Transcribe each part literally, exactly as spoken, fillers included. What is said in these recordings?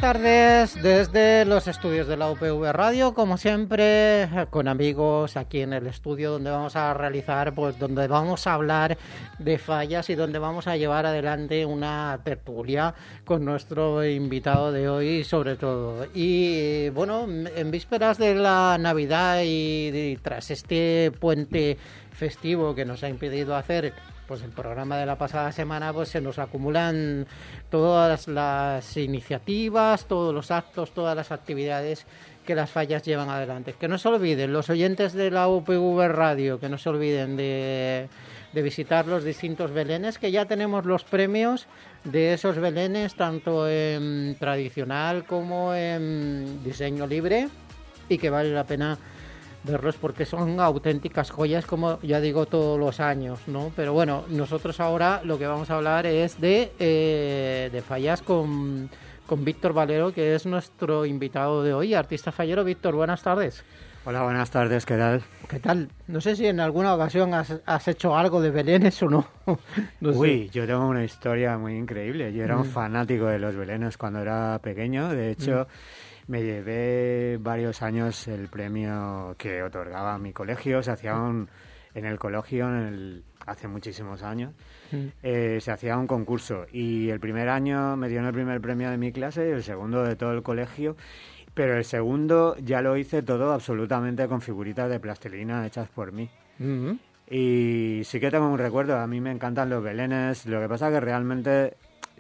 tardes desde los estudios de la U P V Radio, como siempre, con amigos aquí en el estudio donde vamos a realizar, pues donde vamos a hablar de fallas y donde vamos a llevar adelante una tertulia con nuestro invitado de hoy, sobre todo. Y bueno, en vísperas de la Navidad y, y tras este puente festivo que nos ha impedido hacer pues el programa de la pasada semana, pues se nos acumulan todas las iniciativas, todos los actos, todas las actividades que las fallas llevan adelante. Que no se olviden los oyentes de la U P V Radio, que no se olviden de, de visitar los distintos belenes, que ya tenemos los premios de esos belenes, tanto en tradicional como en diseño libre, y que vale la pena verlos porque son auténticas joyas, como ya digo, todos los años, ¿no? Pero bueno, nosotros ahora lo que vamos a hablar es de, eh, de fallas con, con Víctor Valero, que es nuestro invitado de hoy, artista fallero. Víctor, buenas tardes. Hola, buenas tardes, ¿qué tal? ¿Qué tal? No sé si en alguna ocasión has, has hecho algo de belenes o no. no Uy, sé. yo tengo una historia muy increíble. Yo era un Mm. fanático de los belenes cuando era pequeño. De hecho, mm. me llevé varios años el premio que otorgaba mi colegio. Se hacía un, en el colegio en el, hace muchísimos años. Mm. Eh, se hacía un concurso y el primer año me dieron el primer premio de mi clase y el segundo de todo el colegio. Pero el segundo ya lo hice todo absolutamente con figuritas de plastilina hechas por mí. Mm-hmm. Y sí que tengo un recuerdo, a mí me encantan los belenes, lo que pasa que realmente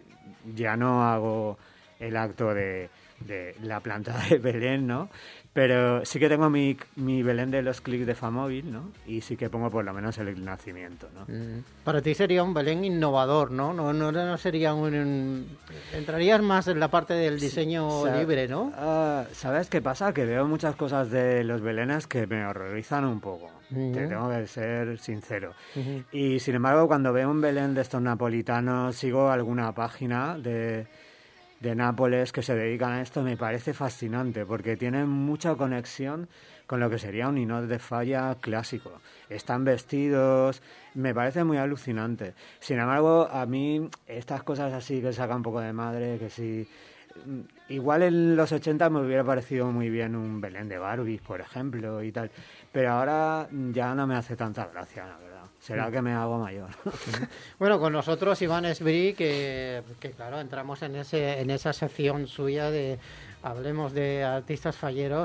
ya no hago el acto de, de la planta de Belén, ¿no? Pero sí que tengo mi, mi Belén de los clics de Famóvil, ¿no? Y sí que pongo por lo menos el nacimiento, ¿no? Mm. Para ti sería un Belén innovador, ¿no? No, no, no sería un, un... Entrarías más en la parte del diseño sí, libre, ¿no? Uh, ¿Sabes qué pasa? Que veo muchas cosas de los belenes que me horrorizan un poco. Uh-huh. Te tengo que ser sincero. Uh-huh. Y sin embargo, cuando veo un Belén de estos napolitanos, sigo alguna página de... de Nápoles que se dedican a esto, me parece fascinante porque tienen mucha conexión con lo que sería un ninot de falla clásico. Están vestidos, me parece muy alucinante. Sin embargo, a mí estas cosas así que sacan un poco de madre, que si... Igual en los ochenta me hubiera parecido muy bien un Belén de Barbies, por ejemplo, y tal. Pero ahora ya no me hace tanta gracia, la verdad. Será que me hago mayor. Bueno, con nosotros Iván Esbrí, que, que claro, entramos en ese en esa sección suya de hablemos de artistas falleros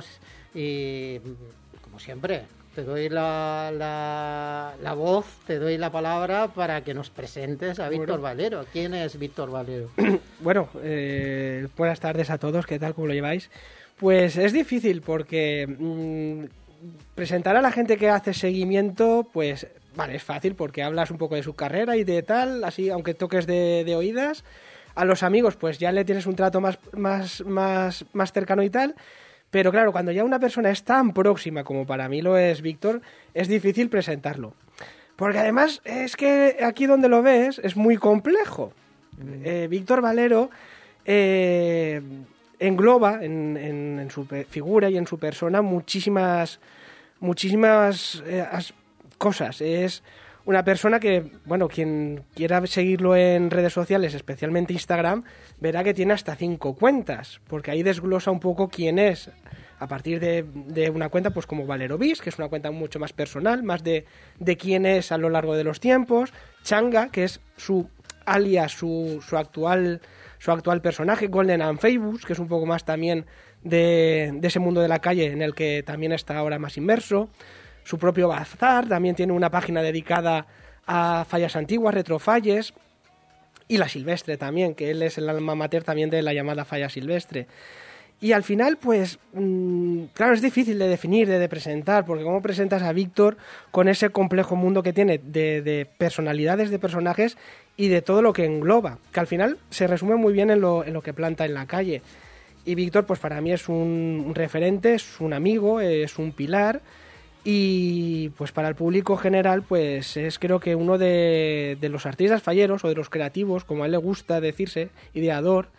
y, como siempre, te doy la, la, la voz, te doy la palabra para que nos presentes a Víctor bueno. Valero. ¿Quién es Víctor Valero? Bueno, eh, buenas tardes a todos, ¿qué tal? ¿Cómo lo lleváis? Pues es difícil porque mmm, presentar a la gente que hace seguimiento, pues... Vale, es fácil porque hablas un poco de su carrera y de tal, así, aunque toques de, de oídas. A los amigos, pues ya le tienes un trato más, más, más, más cercano y tal. Pero claro, cuando ya una persona es tan próxima como para mí lo es Víctor, es difícil presentarlo. Porque además es que aquí donde lo ves es muy complejo. Mm. Eh, Víctor Valero eh, engloba en, en, en su figura y en su persona muchísimas, muchísimas eh, as, cosas. Es una persona que, bueno, quien quiera seguirlo en redes sociales, especialmente Instagram, verá que tiene hasta cinco cuentas, porque ahí desglosa un poco quién es, a partir de, de una cuenta pues como Valero Bis, que es una cuenta mucho más personal, más de, de quién es a lo largo de los tiempos, Changa, que es su alias, su, su actual su actual personaje, Golden and Famous, que es un poco más también de, de ese mundo de la calle en el que también está ahora más inmerso. Su propio bazar, también tiene una página dedicada a fallas antiguas, retrofalles, y la silvestre también, que él es el alma mater también de la llamada falla silvestre. Y al final, pues, mmm, claro, es difícil de definir, de, de presentar, porque cómo presentas a Víctor con ese complejo mundo que tiene de, de personalidades, de personajes y de todo lo que engloba, que al final se resume muy bien en lo, en lo que planta en la calle. Y Víctor, pues para mí es un, un referente, es un amigo, es un pilar. Y pues para el público general pues es creo que uno de, de los artistas falleros o de los creativos, como a él le gusta decirse, ideador,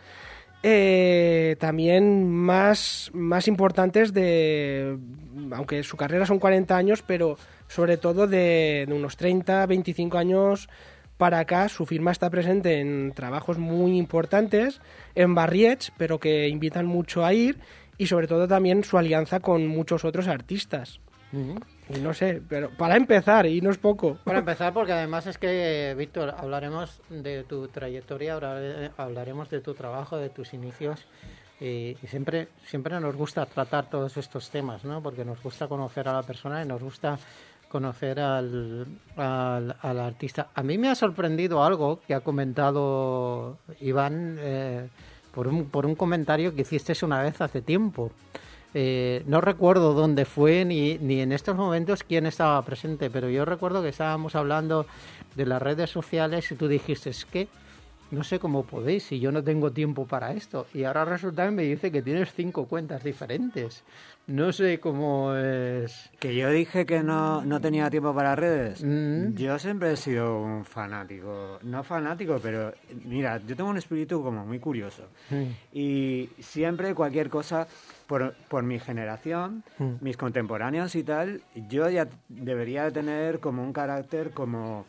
eh, también más, más importantes de, aunque su carrera son cuarenta años, pero sobre todo de, de unos treinta, veinticinco años para acá su firma está presente en trabajos muy importantes, en barriets, pero que invitan mucho a ir, y sobre todo también su alianza con muchos otros artistas. Uh-huh. Y no sé, pero para empezar, y no es poco. Para empezar, porque además es que, Víctor, hablaremos de tu trayectoria, hablaremos de tu trabajo, de tus inicios, y, y siempre, siempre nos gusta tratar todos estos temas, ¿no? Porque nos gusta conocer a la persona y nos gusta conocer al, al, al artista. A mí me ha sorprendido algo que ha comentado Iván eh, por, un, por un comentario que hiciste una vez hace tiempo. Eh, no recuerdo dónde fue ni, ni en estos momentos quién estaba presente, pero yo recuerdo que estábamos hablando de las redes sociales y tú dijiste, es que no sé cómo podéis si yo no tengo tiempo para esto. Y ahora resulta que me dice que tienes cinco cuentas diferentes. No sé cómo es... Que yo dije que no, no tenía tiempo para redes. Mm. Yo siempre he sido un fanático. No fanático, pero mira, yo tengo un espíritu como muy curioso. Mm. Y siempre cualquier cosa, por, por mi generación, mm. mis contemporáneos y tal, yo ya debería de tener como un carácter como...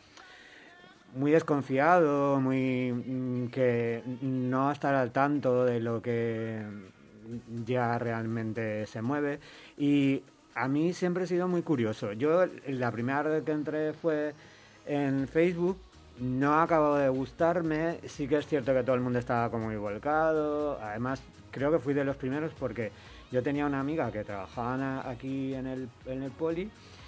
muy desconfiado, muy que no estar al tanto de lo que ya realmente se mueve, y a mí siempre he sido muy curioso. Yo la primera vez que entré fue en Facebook, no ha acabado de gustarme, sí que es cierto que todo el mundo estaba como muy volcado, además creo que fui de los primeros porque yo tenía una amiga que trabajaba aquí en el, en el Poli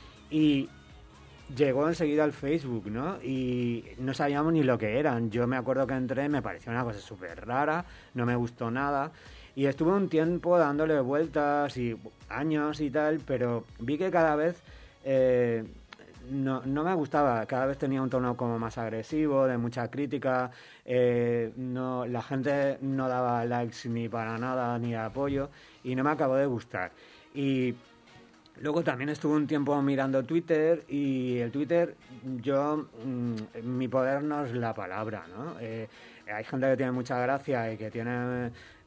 y llegó enseguida al Facebook, ¿no? Y no sabíamos ni lo que eran. Yo me acuerdo que entré, me pareció una cosa súper rara, no me gustó nada. Y estuve un tiempo dándole vueltas y años y tal, pero vi que cada vez eh, no, no me gustaba. Cada vez tenía un tono como más agresivo, de mucha crítica. Eh, no, la gente no daba likes ni para nada, ni apoyo, y no me acabó de gustar. Y... luego también estuve un tiempo mirando Twitter, y el Twitter, yo, mmm, mi poder no es la palabra, ¿no? Eh, hay gente que tiene mucha gracia y que tiene,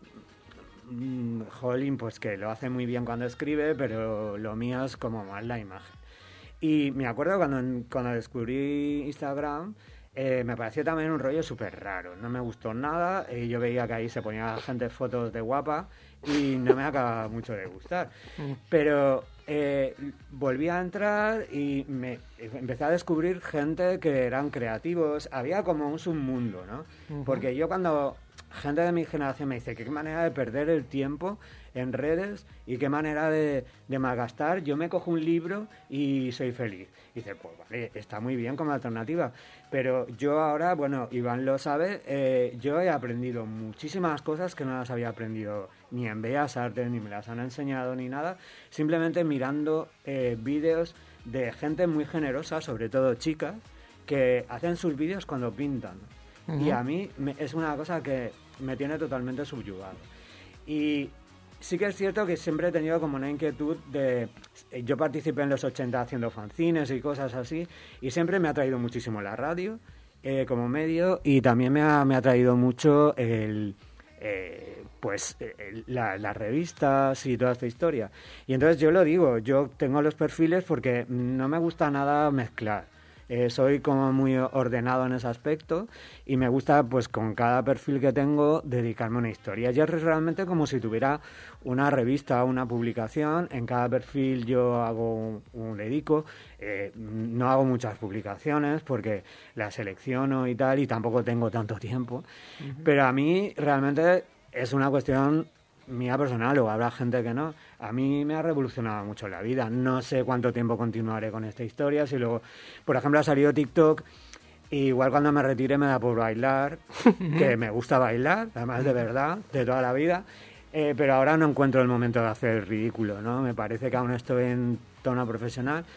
mmm, jolín, pues que lo hace muy bien cuando escribe, pero lo mío es como más la imagen. Y me acuerdo cuando, cuando descubrí Instagram, eh, me pareció también un rollo súper raro, no me gustó nada, y yo veía que ahí se ponía gente fotos de guapa y no me acababa mucho de gustar. Pero... Eh, volví a entrar y me empecé a descubrir gente que eran creativos. Había como un submundo, ¿no? Uh-huh. Porque yo cuando gente de mi generación me dice qué manera de perder el tiempo en redes y qué manera de, de malgastar, yo me cojo un libro y soy feliz. Y dice, pues vale, está muy bien como alternativa, pero yo ahora, bueno, Iván lo sabe, eh, yo he aprendido muchísimas cosas que no las había aprendido ni en Bellas Artes, ni me las han enseñado, ni nada, simplemente mirando eh, vídeos de gente muy generosa, sobre todo chicas, que hacen sus vídeos cuando pintan. Uh-huh. Y a mí me, es una cosa que me tiene totalmente subyugado. Y sí que es cierto que siempre he tenido como una inquietud de... Yo participé en los ochenta haciendo fanzines y cosas así, y siempre me ha traído muchísimo la radio eh, como medio, y también me ha, me ha traído mucho el... Eh, pues eh, la, las revistas y toda esta historia. Y entonces yo lo digo, yo tengo los perfiles porque no me gusta nada mezclar. Eh, soy como muy ordenado en ese aspecto y me gusta, pues con cada perfil que tengo, dedicarme a una historia. Y es realmente como si tuviera una revista o una publicación. En cada perfil yo hago un, un dedico. Eh, no hago muchas publicaciones porque las selecciono y tal, y tampoco tengo tanto tiempo. Uh-huh. Pero a mí realmente es una cuestión mía personal, o habrá gente que no. A mí me ha revolucionado mucho la vida. No sé cuánto tiempo continuaré con esta historia. Si luego, por ejemplo, ha salido TikTok, y igual cuando me retire me da por bailar, que me gusta bailar, además de verdad, de toda la vida. Eh, pero ahora no encuentro el momento de hacer el ridículo, ¿no? Me parece que aún estoy en tono profesional.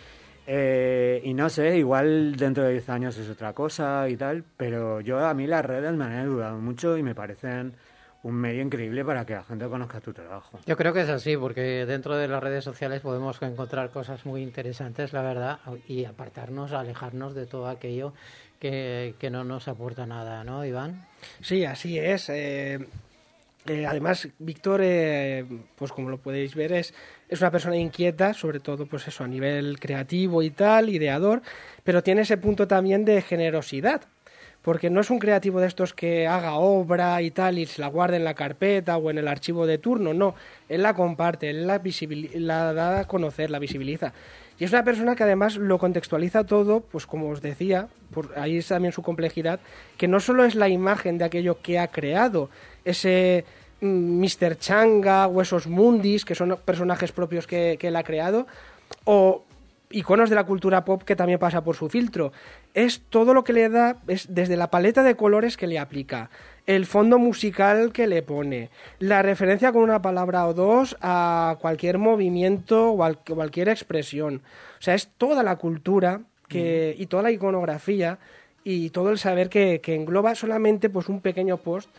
Eh, y no sé, igual dentro de diez años es otra cosa y tal, pero yo, a mí las redes me han ayudado mucho y me parecen un medio increíble para que la gente conozca tu trabajo. Yo creo que es así, porque dentro de las redes sociales podemos encontrar cosas muy interesantes, la verdad, y apartarnos, alejarnos de todo aquello que, que no nos aporta nada, ¿no, Iván? Sí, así es. Eh, eh, además, Víctor, eh, pues como lo podéis ver, es, es una persona inquieta, sobre todo pues eso, a nivel creativo y tal, ideador, pero tiene ese punto también de generosidad. porque no es un creativo de estos que haga obra y tal y se la guarde en la carpeta o en el archivo de turno, no, él la comparte, él la, visibil- la da a conocer, la visibiliza. Y es una persona que además lo contextualiza todo, pues como os decía, por ahí es también su complejidad, que no solo es la imagen de aquello que ha creado, ese mm, míster Changa o esos Mundis, que son personajes propios que, que él ha creado, o iconos de la cultura pop que también pasa por su filtro. Es todo lo que le da, es desde la paleta de colores que le aplica, el fondo musical que le pone, la referencia con una palabra o dos a cualquier movimiento o a cualquier expresión. O sea, es toda la cultura que, y toda la iconografía y todo el saber que, que engloba solamente pues un pequeño post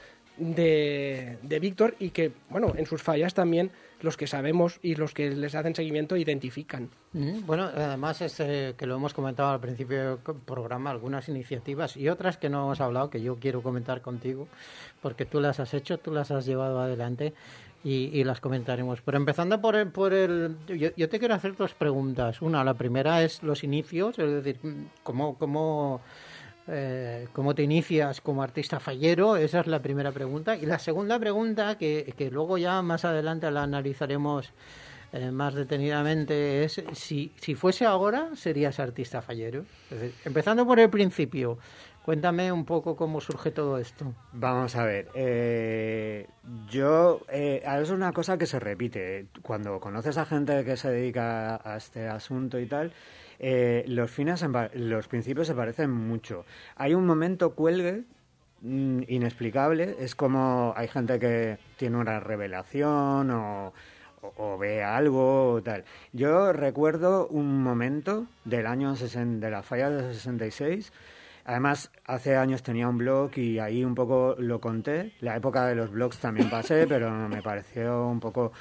de, de Víctor y que, bueno, en sus fallas también los que sabemos y los que les hacen seguimiento identifican. Mm, Bueno, además es eh, que lo hemos comentado al principio del programa, algunas iniciativas y otras que no hemos hablado, que yo quiero comentar contigo, porque tú las has hecho, tú las has llevado adelante y, y las comentaremos. Pero empezando por el... Por el yo, yo te quiero hacer dos preguntas. Una, la primera es los inicios, es decir, cómo... cómo Eh, ¿cómo te inicias como artista fallero? Esa es la primera pregunta. Y la segunda pregunta, que, que luego ya más adelante la analizaremos eh, más detenidamente, es si, si fuese ahora, ¿serías artista fallero? Es decir, empezando por el principio, cuéntame un poco cómo surge todo esto. Vamos a ver, eh, yo, eh, es una cosa que se repite. Cuando conoces a gente que se dedica a, a este asunto y tal, eh, los fines, los principios se parecen mucho. Hay un momento cuelgue mmm, inexplicable, es como hay gente que tiene una revelación o, o, o ve algo o tal. Yo recuerdo un momento del año sesenta, de la falla de sesenta y seis. Además, hace años tenía un blog y ahí un poco lo conté. La época de los blogs también pasé, pero me pareció un poco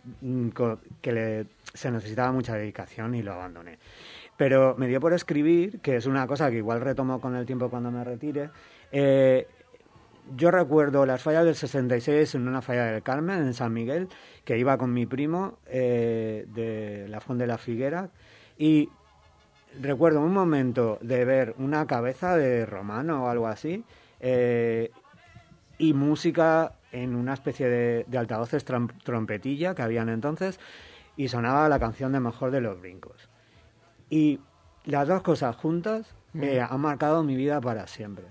que le, se necesitaba mucha dedicación y lo abandoné. Pero me dio por escribir, que es una cosa que igual retomo con el tiempo cuando me retire. Eh, yo recuerdo las fallas del sesenta y seis en una falla del Carmen, en San Miguel, que iba con mi primo eh, de la Font de la Figuera y... recuerdo un momento de ver una cabeza de romano o algo así eh, y música en una especie de, de altavoces trom- trompetilla que habían entonces y sonaba la canción de Mejor de los Brincos. Y las dos cosas juntas eh, han marcado mi vida para siempre.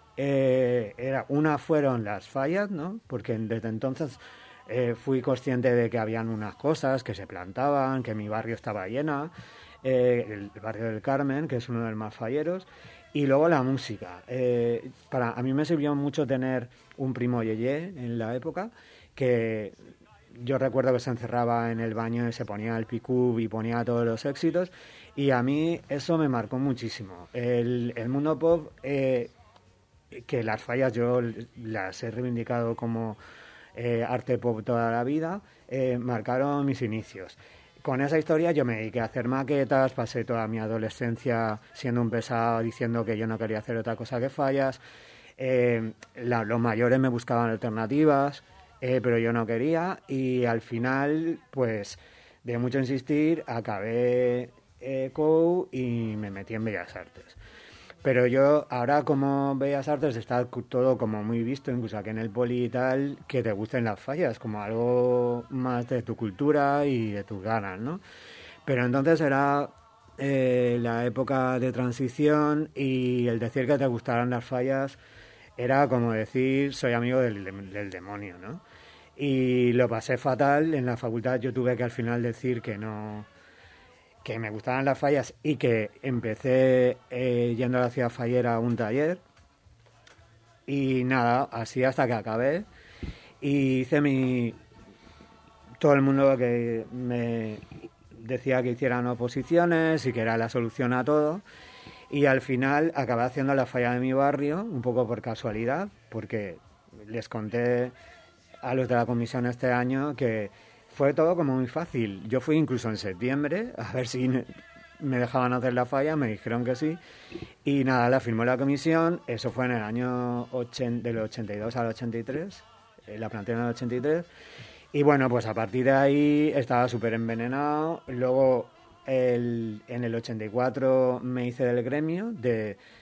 Eh, era, una fueron las fallas, ¿no? Porque desde entonces eh, fui consciente de que habían unas cosas que se plantaban, que mi barrio estaba llena. Eh, el barrio del Carmen, que es uno de los más falleros, y luego la música. Eh, para, a mí me sirvió mucho tener un primo yeye en la época, que yo recuerdo que se encerraba en el baño y se ponía el picub y ponía todos los éxitos, y a mí eso me marcó muchísimo. El, el mundo pop, eh, que las fallas yo las he reivindicado como eh, arte pop toda la vida, eh, marcaron mis inicios. Con esa historia yo me dediqué a hacer maquetas, pasé toda mi adolescencia siendo un pesado diciendo que yo no quería hacer otra cosa que fallas. Eh, la, los mayores me buscaban alternativas, eh, pero yo no quería y al final, pues, de mucho insistir, acabé eh, C O U y me metí en Bellas Artes. Pero yo, ahora como Bellas Artes está todo como muy visto, incluso aquí en el Poli y tal, que te gusten las fallas, como algo más de tu cultura y de tus ganas, ¿no? Pero entonces era eh, la época de transición y el decir que te gustaran las fallas era como decir, soy amigo del, del demonio, ¿no? Y lo pasé fatal. En la facultad yo tuve que al final decir que no... que me gustaban las fallas y que empecé eh, yendo a la ciudad fallera a un taller y nada, así hasta que acabé y hice mi... todo el mundo que me decía que hicieran oposiciones y que era la solución a todo y al final acabé haciendo la falla de mi barrio un poco por casualidad porque les conté a los de la comisión este año que fue todo como muy fácil. Yo fui incluso en septiembre a ver si me dejaban hacer la falla, me dijeron que sí. Y nada, la firmó la comisión. Eso fue en el año ochenta, del ochenta y dos al ochenta y tres. La plantearon en el ochenta y tres. Y bueno, pues a partir de ahí estaba súper envenenado. Luego el, en el ochenta y cuatro me hice del gremio de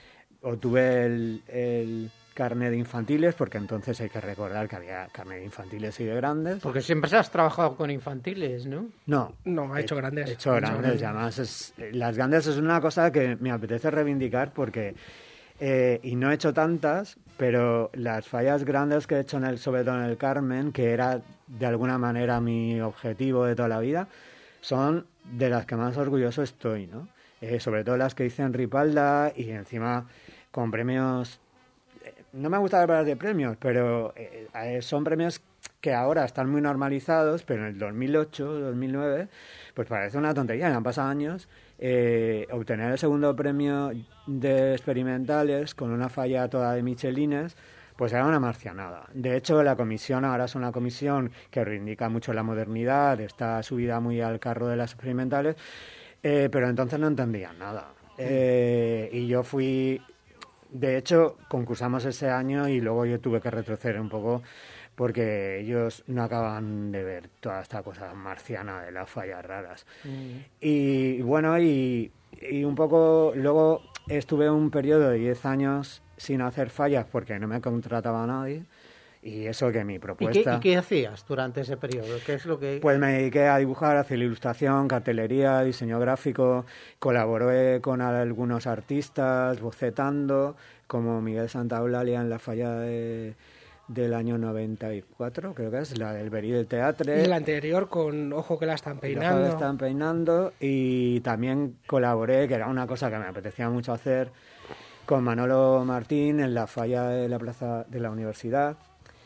obtuve el, el carnet de infantiles, porque entonces hay que recordar que había carnet de infantiles y de grandes. Porque siempre has trabajado con infantiles, ¿no? No. No, ha hecho he, grandes. He hecho grandes, hecho grandes. Y además es, las grandes es una cosa que me apetece reivindicar porque, eh, y no he hecho tantas, pero las fallas grandes que he hecho, en el, sobre todo en el Carmen, que era de alguna manera mi objetivo de toda la vida, son de las que más orgulloso estoy, ¿no? Eh, sobre todo las que hice en Ripalda y encima con premios. No me gusta hablar de premios, pero eh, son premios que ahora están muy normalizados, pero en el dos mil ocho, dos mil nueve, pues parece una tontería, me han pasado años, eh, obtener el segundo premio de experimentales con una falla toda de Michelines, pues era una marcianada. De hecho, la comisión ahora es una comisión que reivindica mucho la modernidad, está subida muy al carro de las experimentales, eh, pero entonces no entendían nada. Eh, y yo fui... De hecho, concursamos ese año y luego yo tuve que retroceder un poco porque ellos no acaban de ver toda esta cosa marciana de las fallas raras. Mm. Y bueno, y, y un poco... Luego estuve un periodo de diez años sin hacer fallas porque no me contrataba nadie. Y eso que mi propuesta... ¿Y qué, y qué hacías durante ese periodo? ¿Qué es lo que...? Pues me dediqué a dibujar, a hacer ilustración, cartelería, diseño gráfico, colaboré con algunos artistas, bocetando, como Miguel Santaolalia en la falla de, del año noventa y cuatro, creo que es, la del Verí del Teatre. Y la anterior con Ojo que la están peinando. Ojo que la están peinando, y también colaboré, que era una cosa que me apetecía mucho hacer, con Manolo Martín en la falla de la Plaza de la Universidad.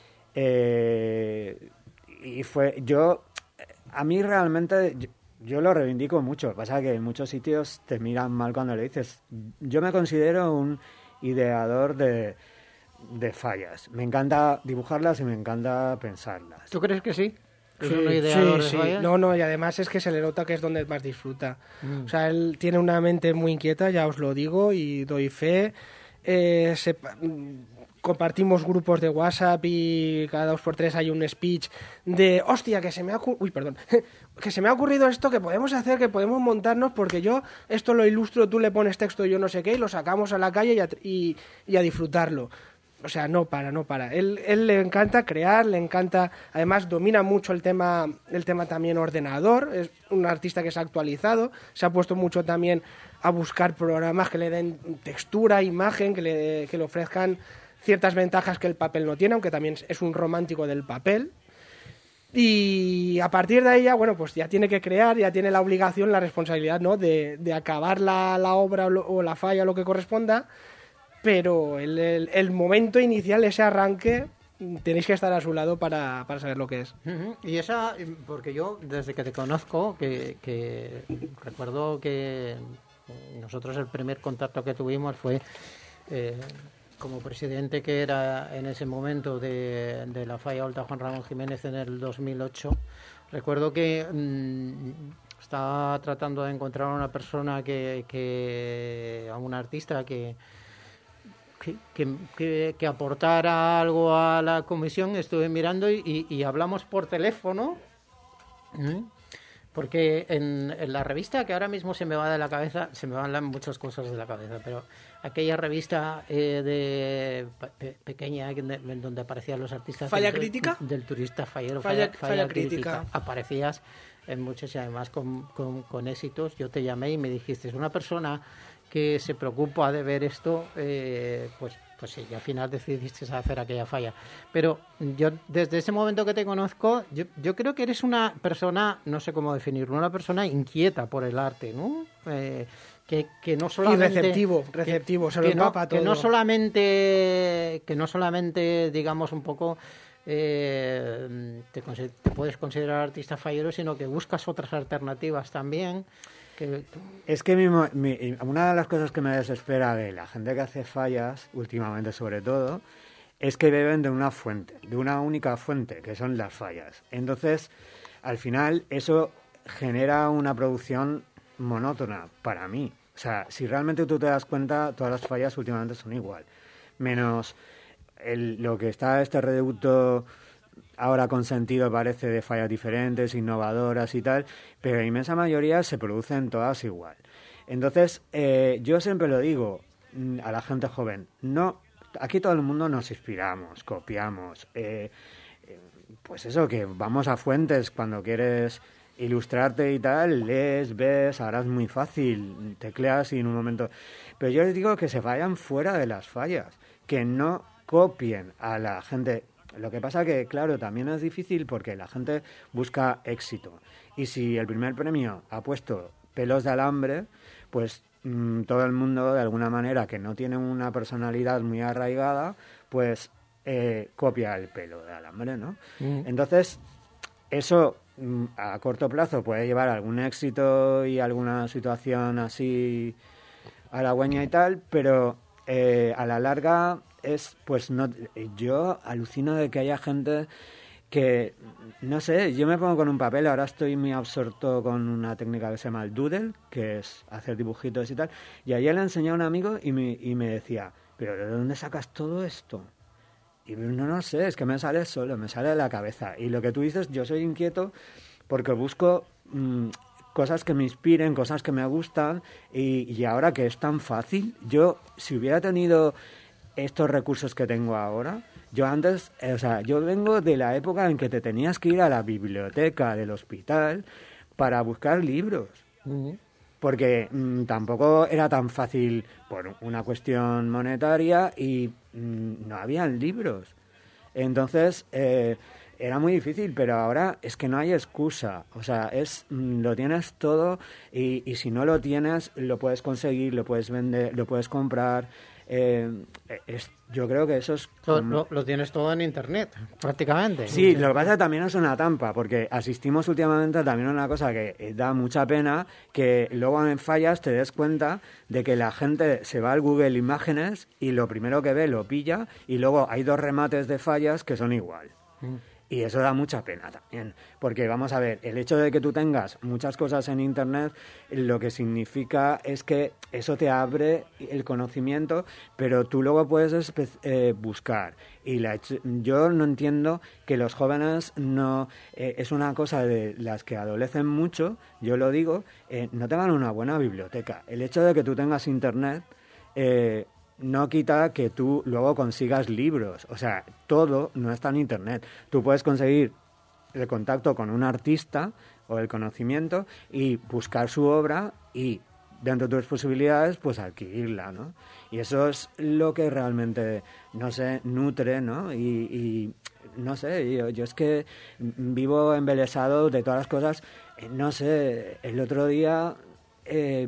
Eh, y fue yo a mí realmente yo, yo lo reivindico mucho. Lo que pasa es que en muchos sitios te miran mal cuando le dices. Yo me considero un ideador de, de fallas. Me encanta dibujarlas y me encanta pensarlas. ¿Tú crees que sí? Sí, un ideador sí, sí. No, no, y además es que se le nota que es donde más disfruta. Mm. O sea, él tiene una mente muy inquieta, ya os lo digo, y doy fe. Eh, se, compartimos grupos de WhatsApp y cada dos por tres hay un speech de hostia, que se me ha ocurrido, uy, perdón, que se me ha ocurrido esto, que podemos hacer, que podemos montarnos, porque yo esto lo ilustro, tú le pones texto y yo no sé qué, y lo sacamos a la calle y a, y, y a disfrutarlo. O sea, no para, no para. Él, él le encanta crear, le encanta, además domina mucho el tema, el tema también ordenador, es un artista que se ha actualizado, se ha puesto mucho también a buscar programas que le den textura, imagen, que le, que le ofrezcan ciertas ventajas que el papel no tiene, aunque también es un romántico del papel. Y a partir de ahí ya, bueno, pues ya tiene que crear, ya tiene la obligación, la responsabilidad, ¿no?, de, de acabar la, la obra o, lo, o la falla, lo que corresponda, pero el, el, el momento inicial, ese arranque, tenéis que estar a su lado para, para saber lo que es. Uh-huh. Y esa, porque yo desde que te conozco, que, que recuerdo que nosotros el primer contacto que tuvimos fue eh, como presidente que era en ese momento de, de la falla Alta Juan Ramón Jiménez en el dos mil ocho. Recuerdo que mmm, estaba tratando de encontrar a una persona que, que a un artista que Que, que, que aportara algo a la comisión. Estuve mirando y, y hablamos por teléfono, ¿eh? Porque en, en la revista, que ahora mismo se me va de la cabeza, se me van las, muchas cosas de la cabeza, pero aquella revista eh, de pe, pequeña en donde aparecían los artistas ¿Falla del, crítica? del turista fallero, falla, falla, falla, falla crítica. crítica, aparecías en muchos y además con, con, con éxitos. Yo te llamé y me dijiste, es una persona que se preocupa de ver esto, eh, pues pues sí, y al final decidiste hacer aquella falla. Pero yo, desde ese momento que te conozco, yo, yo creo que eres una persona, no sé cómo definirlo, una persona inquieta por el arte, ¿no? Eh, que, que no solamente... Y receptivo, receptivo, que, se lo que empapa no, todo. Que no solamente, que no solamente, digamos, un poco... Eh, te, te puedes considerar artista fallero, sino que buscas otras alternativas también. Que... Es que mi, mi, una de las cosas que me desespera de la gente que hace fallas, últimamente sobre todo, es que beben de una fuente, de una única fuente, que son las fallas. Entonces, al final, eso genera una producción monótona para mí. O sea, si realmente tú te das cuenta, todas las fallas últimamente son igual. Menos el, lo que está este reducto... ahora con sentido parece de fallas diferentes, innovadoras y tal, pero la inmensa mayoría se producen todas igual. Entonces, eh, yo siempre lo digo, mm, a la gente joven, no, aquí todo el mundo nos inspiramos, copiamos, eh, eh, pues eso, que vamos a fuentes cuando quieres ilustrarte y tal, lees, ves, ahora es muy fácil, tecleas y en un momento... Pero yo les digo que se vayan fuera de las fallas, que no copien a la gente. Lo que pasa que, claro, también es difícil porque la gente busca éxito. Y si el primer premio ha puesto pelos de alambre, pues mmm, todo el mundo, de alguna manera, que no tiene una personalidad muy arraigada, pues eh, copia el pelo de alambre, ¿no? Mm. Entonces, eso mmm, a corto plazo puede llevar a algún éxito y alguna situación así halagüeña y tal, pero eh, a la larga es, pues, no. Yo alucino de que haya gente que, no sé, yo me pongo con un papel, ahora estoy muy absorto con una técnica que se llama el doodle, que es hacer dibujitos y tal, y ayer le enseñé a un amigo y me, y me decía, ¿pero de dónde sacas todo esto? Y no, no sé, es que me sale solo, me sale de la cabeza. Y lo que tú dices, yo soy inquieto porque busco mmm, cosas que me inspiren, cosas que me gustan, y, y ahora que es tan fácil, yo, si hubiera tenido estos recursos que tengo ahora, yo antes, eh, o sea, yo vengo de la época en que te tenías que ir a la biblioteca del hospital para buscar libros. Uh-huh. Porque mmm, tampoco era tan fácil por una cuestión monetaria y mmm, no habían libros. Entonces, eh, era muy difícil, pero ahora es que no hay excusa. O sea, es mmm, lo tienes todo y, y si no lo tienes, lo puedes conseguir, lo puedes vender, lo puedes comprar. Eh, es, yo creo que eso es... Lo, lo, lo tienes todo en Internet, prácticamente. Sí, lo que pasa también es una trampa, porque asistimos últimamente también a una cosa que da mucha pena, que luego en fallas te des cuenta de que la gente se va al Google Imágenes y lo primero que ve lo pilla y luego hay dos remates de fallas que son igual. Mm. Y eso da mucha pena también, porque vamos a ver, el hecho de que tú tengas muchas cosas en Internet, lo que significa es que eso te abre el conocimiento, pero tú luego puedes espe- eh, buscar. Y la, yo no entiendo que los jóvenes no... Eh, es una cosa de las que adolecen mucho, yo lo digo, eh, no tengan una buena biblioteca. El hecho de que tú tengas Internet... Eh, no quita que tú luego consigas libros. O sea, todo no está en Internet. Tú puedes conseguir el contacto con un artista o el conocimiento y buscar su obra y, dentro de tus posibilidades, pues adquirirla, ¿no? Y eso es lo que realmente, no sé, nutre, ¿no? Y, y no sé, yo, yo es que vivo embelesado de todas las cosas. Eh, no sé, el otro día... Eh,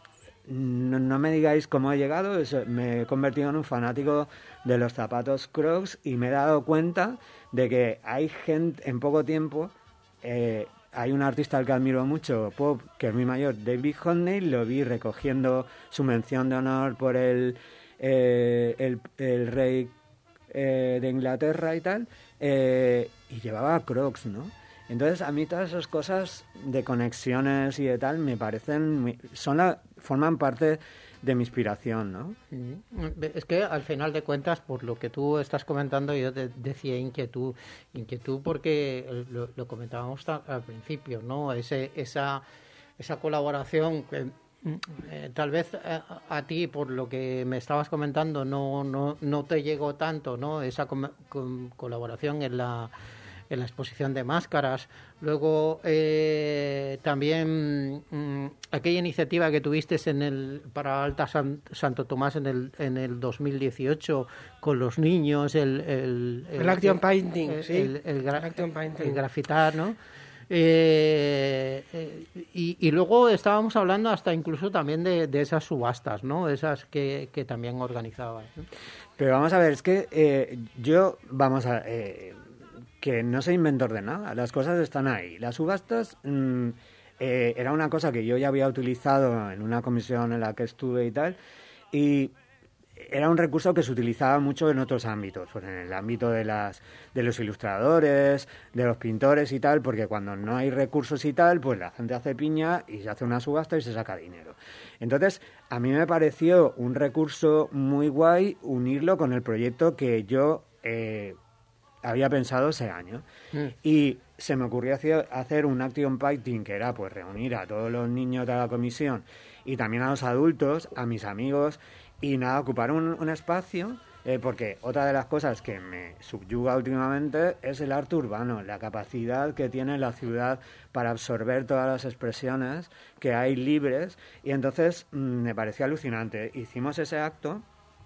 No, no me digáis cómo he llegado, eso, me he convertido en un fanático de los zapatos Crocs y me he dado cuenta de que hay gente, en poco tiempo, eh, hay un artista al que admiro mucho, pop, que es muy mayor, David Hockney, lo vi recogiendo su mención de honor por el, eh, el, el rey eh, de Inglaterra y tal, eh, y llevaba Crocs, ¿no? Entonces, a mí todas esas cosas de conexiones y de tal me parecen... Muy, son la, forman parte de mi inspiración, ¿no? Es que, al final de cuentas, por lo que tú estás comentando, yo te decía inquietud, inquietud porque lo, lo comentábamos al principio, ¿no? Ese, esa, esa colaboración... que, Eh, tal vez a, a ti, por lo que me estabas comentando, no no no te llegó tanto, ¿no? Esa com- com- colaboración en la en la exposición de máscaras. Luego eh, también mmm, aquella iniciativa que tuviste en el para Alta San, Santo Tomás en el en el dos mil dieciocho con los niños, el el, el, el action painting, el, sí, el, el, gra- el, action painting. el grafitar, ¿no? Eh, eh, y, y luego estábamos hablando hasta incluso también de, de esas subastas, ¿no? Esas que, que también organizabas, ¿no? Pero vamos a ver, es que eh, yo, vamos a... Eh, que no soy inventor de nada, las cosas están ahí. Las subastas mmm, eh, era una cosa que yo ya había utilizado en una comisión en la que estuve y tal, y era un recurso que se utilizaba mucho en otros ámbitos, pues en el ámbito de las de los ilustradores, de los pintores y tal, porque cuando no hay recursos y tal, pues la gente hace piña y se hace una subasta y se saca dinero. Entonces, a mí me pareció un recurso muy guay unirlo con el proyecto que yo eh, había pensado ese año. Mm. Y se me ocurrió hacer un action painting, que era pues reunir a todos los niños de la comisión y también a los adultos, a mis amigos, y nada, ocupar un, un espacio, eh, porque otra de las cosas que me subyuga últimamente es el arte urbano, la capacidad que tiene la ciudad para absorber todas las expresiones que hay libres, y entonces mmm, me pareció alucinante. Hicimos ese acto.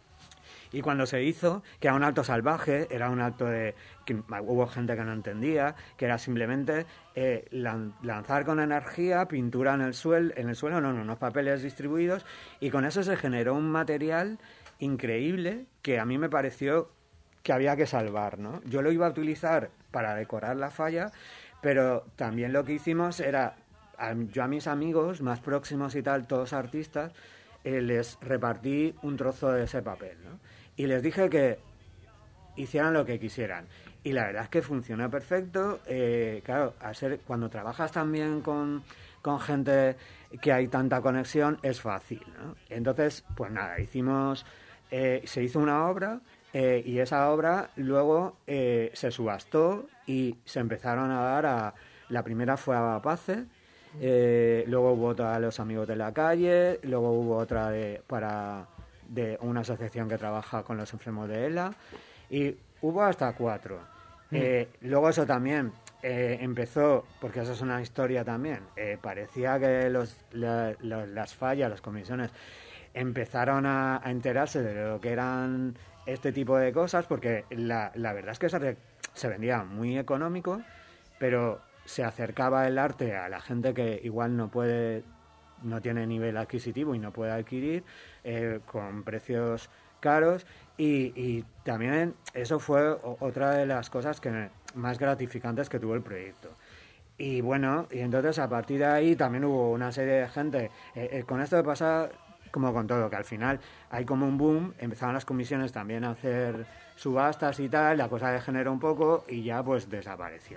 Y cuando se hizo, que era un acto salvaje, era un acto de... que hubo gente que no entendía, que era simplemente eh, lan, lanzar con energía pintura en el suelo, en el suelo, no, no, unos papeles distribuidos, y con eso se generó un material increíble que a mí me pareció que había que salvar, ¿no? Yo lo iba a utilizar para decorar la falla, pero también lo que hicimos era, a, yo a mis amigos más próximos y tal, todos artistas, eh, les repartí un trozo de ese papel, ¿no? Y les dije que hicieran lo que quisieran. Y la verdad es que funcionó perfecto. Eh, claro, al ser, cuando trabajas también con, con gente que hay tanta conexión, es fácil, ¿no? Entonces, pues nada, hicimos... Eh, se hizo una obra eh, y esa obra luego eh, se subastó y se empezaron a dar a... La primera fue a Pace, eh, luego hubo otra a los amigos de la calle, luego hubo otra de, para... de una asociación que trabaja con los enfermos de ELA, y hubo hasta cuatro. Mm. Eh, luego eso también eh, empezó, porque eso es una historia también, eh, parecía que los, la, la, las fallas, las comisiones, empezaron a, a enterarse de lo que eran este tipo de cosas, porque la, la verdad es que se, se vendía muy económico, pero se acercaba el arte a la gente que igual no puede... no tiene nivel adquisitivo y no puede adquirir, eh, con precios caros, y, y también eso fue otra de las cosas que más gratificantes que tuvo el proyecto. Y bueno, y entonces a partir de ahí también hubo una serie de gente, eh, eh, con esto pasa como con todo, que al final hay como un boom, empezaron las comisiones también a hacer subastas y tal, la cosa degeneró un poco y ya pues desapareció.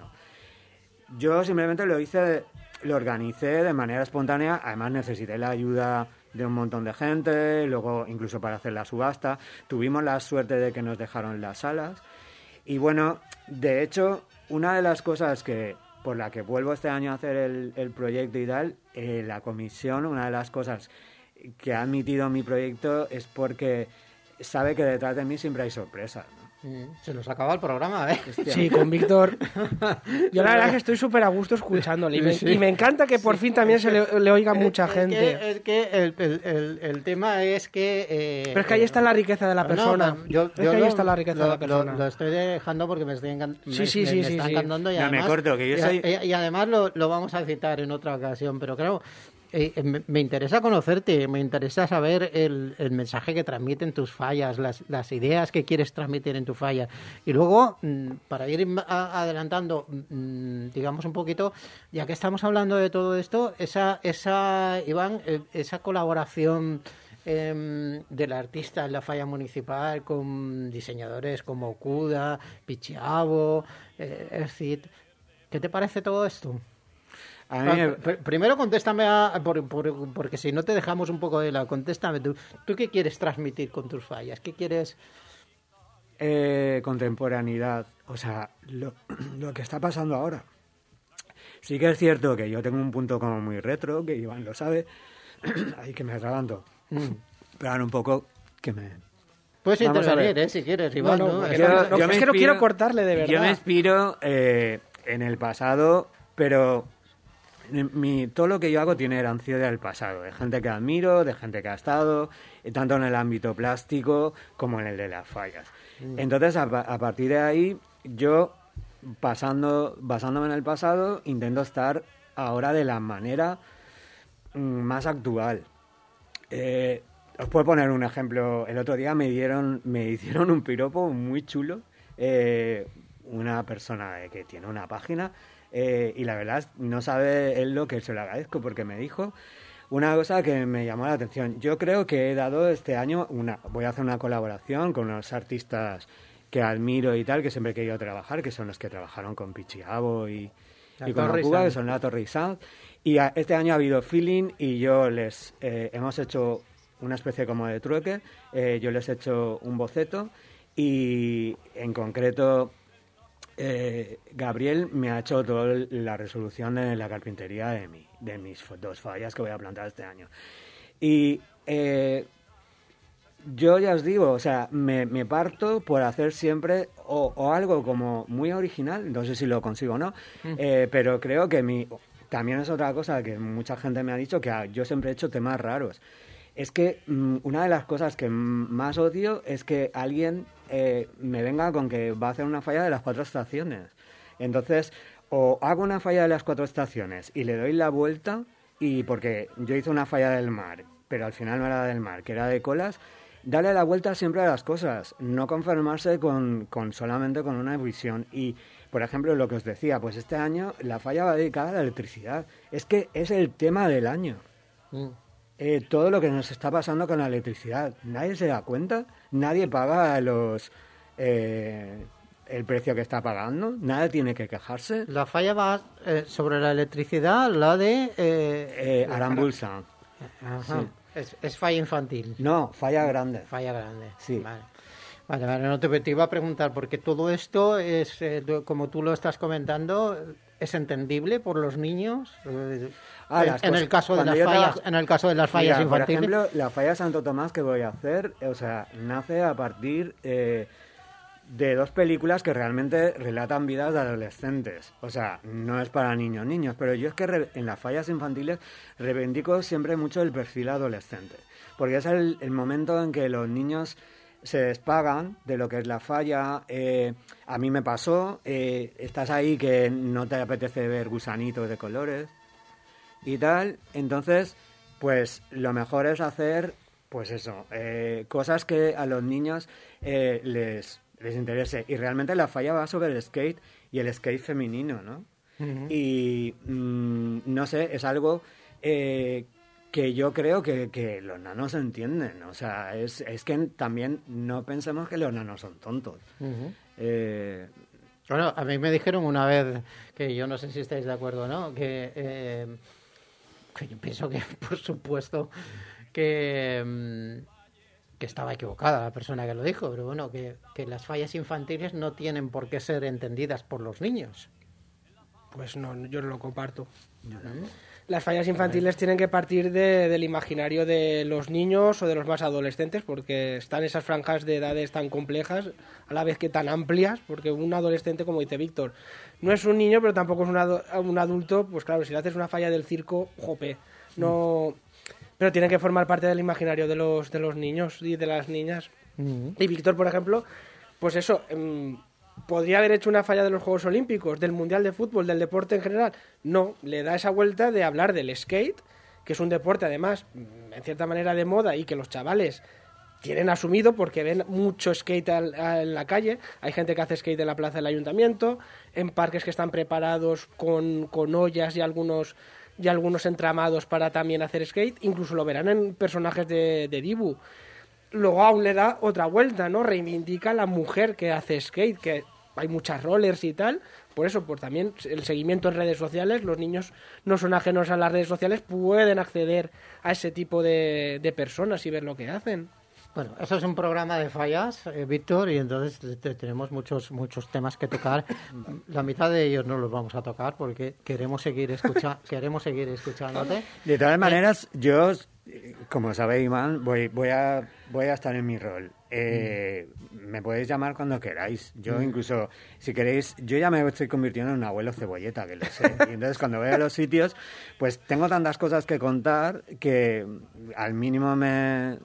Yo simplemente lo hice, lo organicé de manera espontánea, además necesité la ayuda de un montón de gente, luego incluso para hacer la subasta. Tuvimos la suerte de que nos dejaron las salas. Y bueno, de hecho, una de las cosas que por la que vuelvo este año a hacer el, el proyecto y tal, eh, la comisión, una de las cosas que ha admitido mi proyecto es porque sabe que detrás de mí siempre hay sorpresas, ¿no? Se nos acaba el programa, ¿eh? Hostia. Sí, con Víctor. Yo la verdad es que estoy súper a gusto escuchándole. Y me, sí. y me encanta que por sí. fin también se le, le oiga mucha es gente. Que, es que el, el, el, el tema es que... Eh, Pero es que ahí está la riqueza de la persona. No, yo, es yo que ahí lo, está la riqueza lo, de la persona. Lo, lo estoy dejando porque me estoy encan me, sí, sí, me, sí, me sí, está sí. encantando. Y no, además, me corto, que yo soy... y, y además lo, lo vamos a citar en otra ocasión. Pero claro... Eh, me, me interesa conocerte, me interesa saber el, el mensaje que transmiten tus fallas, las, las ideas que quieres transmitir en tu falla. Y luego, mmm, para ir a, adelantando, mmm, digamos un poquito, ya que estamos hablando de todo esto, esa, esa Iván, eh, esa colaboración eh, del artista en la falla municipal con diseñadores como Cuda, Pichiabo, eh, Ercid, ¿qué te parece todo esto? A mí me... Primero contéstame, a, por, por, porque si no te dejamos un poco de lado, contéstame tú. ¿Tú qué quieres transmitir con tus fallas? ¿Qué quieres...? Eh, contemporaneidad, o sea, lo, lo que está pasando ahora. Sí que es cierto que yo tengo un punto como muy retro, que Iván lo sabe, ahí que me atraganto. Mm. Pero ahora un poco que me... Puedes intervenir, ¿eh? Si quieres, Iván. No, no, ¿no? Yo, yo, yo es que inspiro, no quiero cortarle, de verdad. Yo me inspiro eh, en el pasado, pero... Mi, todo lo que yo hago tiene herencia del pasado, de gente que admiro, de gente que ha estado, tanto en el ámbito plástico como en el de las fallas. Mm. Entonces, a, a partir de ahí, yo, pasando, basándome en el pasado, intento estar ahora de la manera mm, más actual. Eh, os puedo poner un ejemplo. El otro día me dieron, me hicieron un piropo muy chulo, eh, una persona que tiene una página. Eh, y la verdad no sabe él lo que se lo agradezco, porque me dijo una cosa que me llamó la atención. Yo creo que he dado este año una voy a hacer una colaboración con unos artistas que admiro y tal, que siempre he querido trabajar, que son los que trabajaron con Pichiabo y, y con Cuba, que son la Torre y Sound. Y a, este año ha habido feeling y yo les eh, hemos hecho una especie como de trueque. Eh, yo les he hecho un boceto y en concreto... Eh, Gabriel me ha hecho toda la resolución de la carpintería de, mi, de mis dos fallas que voy a plantar este año. Y eh, yo ya os digo, o sea, me, me parto por hacer siempre o, o algo como muy original, no sé si lo consigo o no, mm. eh, pero creo que mi también es otra cosa que mucha gente me ha dicho, que yo siempre he hecho temas raros. Es que mmm, una de las cosas que más odio es que alguien eh, me venga con que va a hacer una falla de las cuatro estaciones. Entonces, o hago una falla de las cuatro estaciones y le doy la vuelta, y porque yo hice una falla del mar, pero al final no era del mar, que era de colas, darle la vuelta siempre a las cosas, no conformarse con, con solamente con una visión. Y, por ejemplo, lo que os decía, pues este año la falla va dedicada a la electricidad. Es que es el tema del año. Mm. Eh, todo lo que nos está pasando con la electricidad. Nadie se da cuenta, nadie paga los eh, el precio que está pagando, nadie tiene que quejarse. La falla va eh, sobre la electricidad, la de... Eh, eh, Arambulsa. Ajá. Sí. Es, es falla infantil. No, falla grande. Falla grande. Sí. Vale. Vale, vale, no te, te iba a preguntar, porque todo esto es, eh, como tú lo estás comentando, ¿es entendible por los niños? Ah, en, en el caso de las fallas, trabajo... en el caso de las fallas Mira, infantiles. Por ejemplo, la falla Santo Tomás que voy a hacer, o sea, nace a partir eh, de dos películas que realmente relatan vidas de adolescentes. O sea, no es para niños, niños, pero yo es que re, en las fallas infantiles reivindico siempre mucho el perfil adolescente, porque es el, el momento en que los niños se despagan de lo que es la falla. Eh, a mí me pasó, eh, estás ahí que no te apetece ver gusanitos de colores y tal, entonces pues lo mejor es hacer pues eso, eh, cosas que a los niños eh, les, les interese, y realmente la falla va sobre el skate y el skate femenino, ¿no? Uh-huh. Y mmm, no sé, es algo eh, que yo creo que, que los nanos entienden. O sea, es, es que también no pensemos que los nanos son tontos. Uh-huh. Eh... Bueno, a mí me dijeron una vez, que yo no sé si estáis de acuerdo o no, que, eh, que yo pienso que, por supuesto, que, que estaba equivocada la persona que lo dijo, pero bueno, que, que las fallas infantiles no tienen por qué ser entendidas por los niños. Pues no, yo no lo comparto. Uh-huh. Las fallas infantiles tienen que partir de, del imaginario de los niños o de los más adolescentes, porque están esas franjas de edades tan complejas, a la vez que tan amplias, porque un adolescente, como dice Víctor, no es un niño, pero tampoco es un, adu- un adulto. Pues claro, si le haces una falla del circo, jope, no... Pero tienen que formar parte del imaginario de los, de los niños y de las niñas. Uh-huh. Y Víctor, por ejemplo, pues eso... Mmm, ¿podría haber hecho una falla de los Juegos Olímpicos, del Mundial de Fútbol, del deporte en general? No, le da esa vuelta de hablar del skate, que es un deporte además, en cierta manera de moda, y que los chavales tienen asumido porque ven mucho skate al, a, en la calle. Hay gente que hace skate en la plaza del ayuntamiento, en parques que están preparados con, con ollas y algunos, y algunos entramados para también hacer skate. Incluso lo verán en personajes de, de Dibu. Luego aún le da otra vuelta, ¿no? Reivindica a la mujer que hace skate, que hay muchas rollers y tal. Por eso, por también el seguimiento en redes sociales, los niños no son ajenos a las redes sociales, pueden acceder a ese tipo de, de personas y ver lo que hacen. Bueno, eso es un programa de fallas, eh, Víctor, y entonces te, te, tenemos muchos muchos temas que tocar. La mitad de ellos no los vamos a tocar porque queremos seguir escucha queremos seguir escuchándote. De todas maneras, yo, como sabéis, Iván, voy voy a voy a estar en mi rol. Eh, mm. Me podéis llamar cuando queráis. Yo mm. incluso, si queréis, yo ya me estoy convirtiendo en un abuelo cebolleta, que lo sé. Y entonces cuando voy a los sitios, pues tengo tantas cosas que contar que al mínimo me...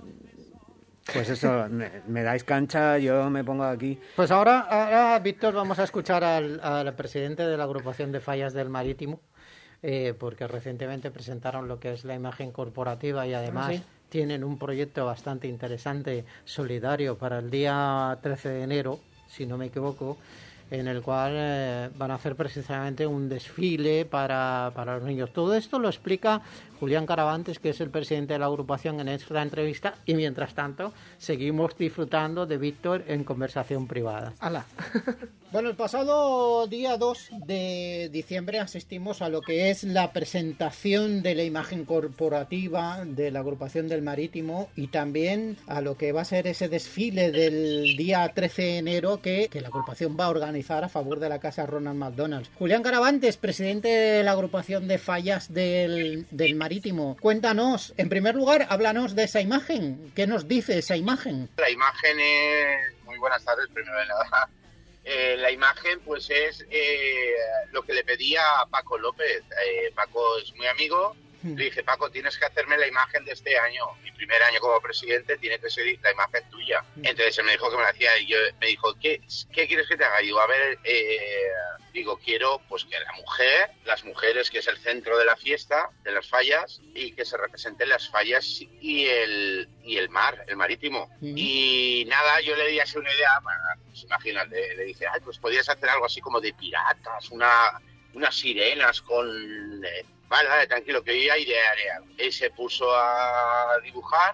Pues eso, me, me dais cancha, yo me pongo aquí. Pues ahora, ahora Víctor, vamos a escuchar al, al presidente de la agrupación de fallas del Marítimo, eh, porque recientemente presentaron lo que es la imagen corporativa y además ¿Ah, sí? tienen un proyecto bastante interesante, solidario, para el día trece de enero, si no me equivoco, en el cual eh, van a hacer precisamente un desfile para, para los niños. Todo esto lo explica Julián Caravantes, que es el presidente de la agrupación, en esta entrevista, y mientras tanto seguimos disfrutando de Víctor en conversación privada. ¡Hala! Bueno, el pasado día dos de diciembre asistimos a lo que es la presentación de la imagen corporativa de la agrupación del Marítimo y también a lo que va a ser ese desfile del día trece de enero que, que la agrupación va a organizar organizar a favor de la casa Ronald McDonald. Julián Caravantes, presidente de la agrupación de fallas del, del Marítimo. Cuéntanos, en primer lugar, háblanos de esa imagen. ¿Qué nos dice esa imagen? La imagen es... Muy buenas tardes, primero de nada. Eh, la imagen, pues, es eh, lo que le pedía a Paco López. Eh, Paco es muy amigo. Le dije, Paco, tienes que hacerme la imagen de este año. Mi primer año como presidente tiene que ser la imagen tuya. Entonces él me dijo que me la hacía y yo me dijo, ¿qué, qué quieres que te haga? Y digo, a ver, eh, digo, quiero pues que la mujer, las mujeres, que es el centro de la fiesta, de las fallas, y que se representen las fallas y el, y el mar, el marítimo. Uh-huh. Y nada, yo le di así una idea, bueno, pues imagínate, le dije, ay, pues podías hacer algo así como de piratas, una, unas sirenas con... Eh, Vale, vale, tranquilo, que yo ya idearé algo. Él se puso a dibujar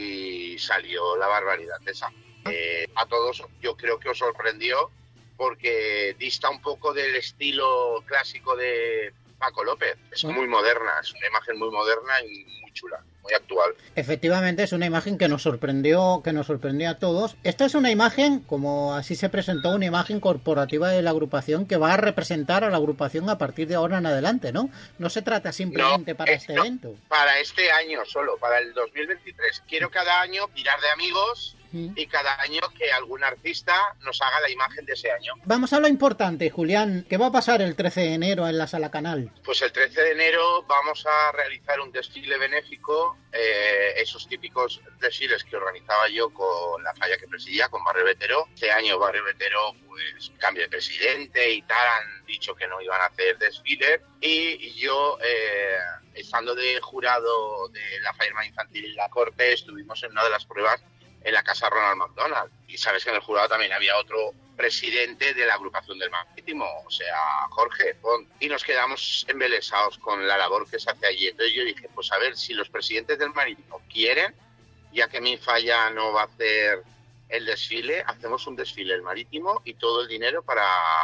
y salió la barbaridad esa. Eh, a todos yo creo que os sorprendió porque dista un poco del estilo clásico de Paco López. Es muy moderna, es una imagen muy moderna y muy chula, muy actual. Efectivamente, es una imagen que nos sorprendió, que nos sorprendió a todos. Esta es una imagen, como así se presentó, una imagen corporativa de la agrupación que va a representar a la agrupación a partir de ahora en adelante, ¿no? No se trata simplemente no, para este no, evento. Para este año solo, para el dos mil veintitrés. Quiero cada año tirar de amigos y cada año que algún artista nos haga la imagen de ese año. Vamos a lo importante, Julián. ¿Qué va a pasar el trece de enero en la Sala Canal? Pues el trece de enero vamos a realizar un desfile benéfico, eh, esos típicos desfiles que organizaba yo con la falla que presidía, con Barrio Vetero. Este año Barrio Vetero, pues cambio de presidente y tal, han dicho que no iban a hacer desfiles. Y yo, eh, estando de jurado de la falla infantil y la corte, estuvimos en una de las pruebas en la casa Ronald McDonald. Y sabes que en el jurado también había otro presidente de la agrupación del Marítimo, o sea, Jorge Pont. Y nos quedamos embelesados con la labor que se hace allí. Entonces yo dije, pues a ver, si los presidentes del Marítimo quieren, ya que mi falla no va a hacer el desfile, hacemos un desfile el Marítimo y todo el dinero para,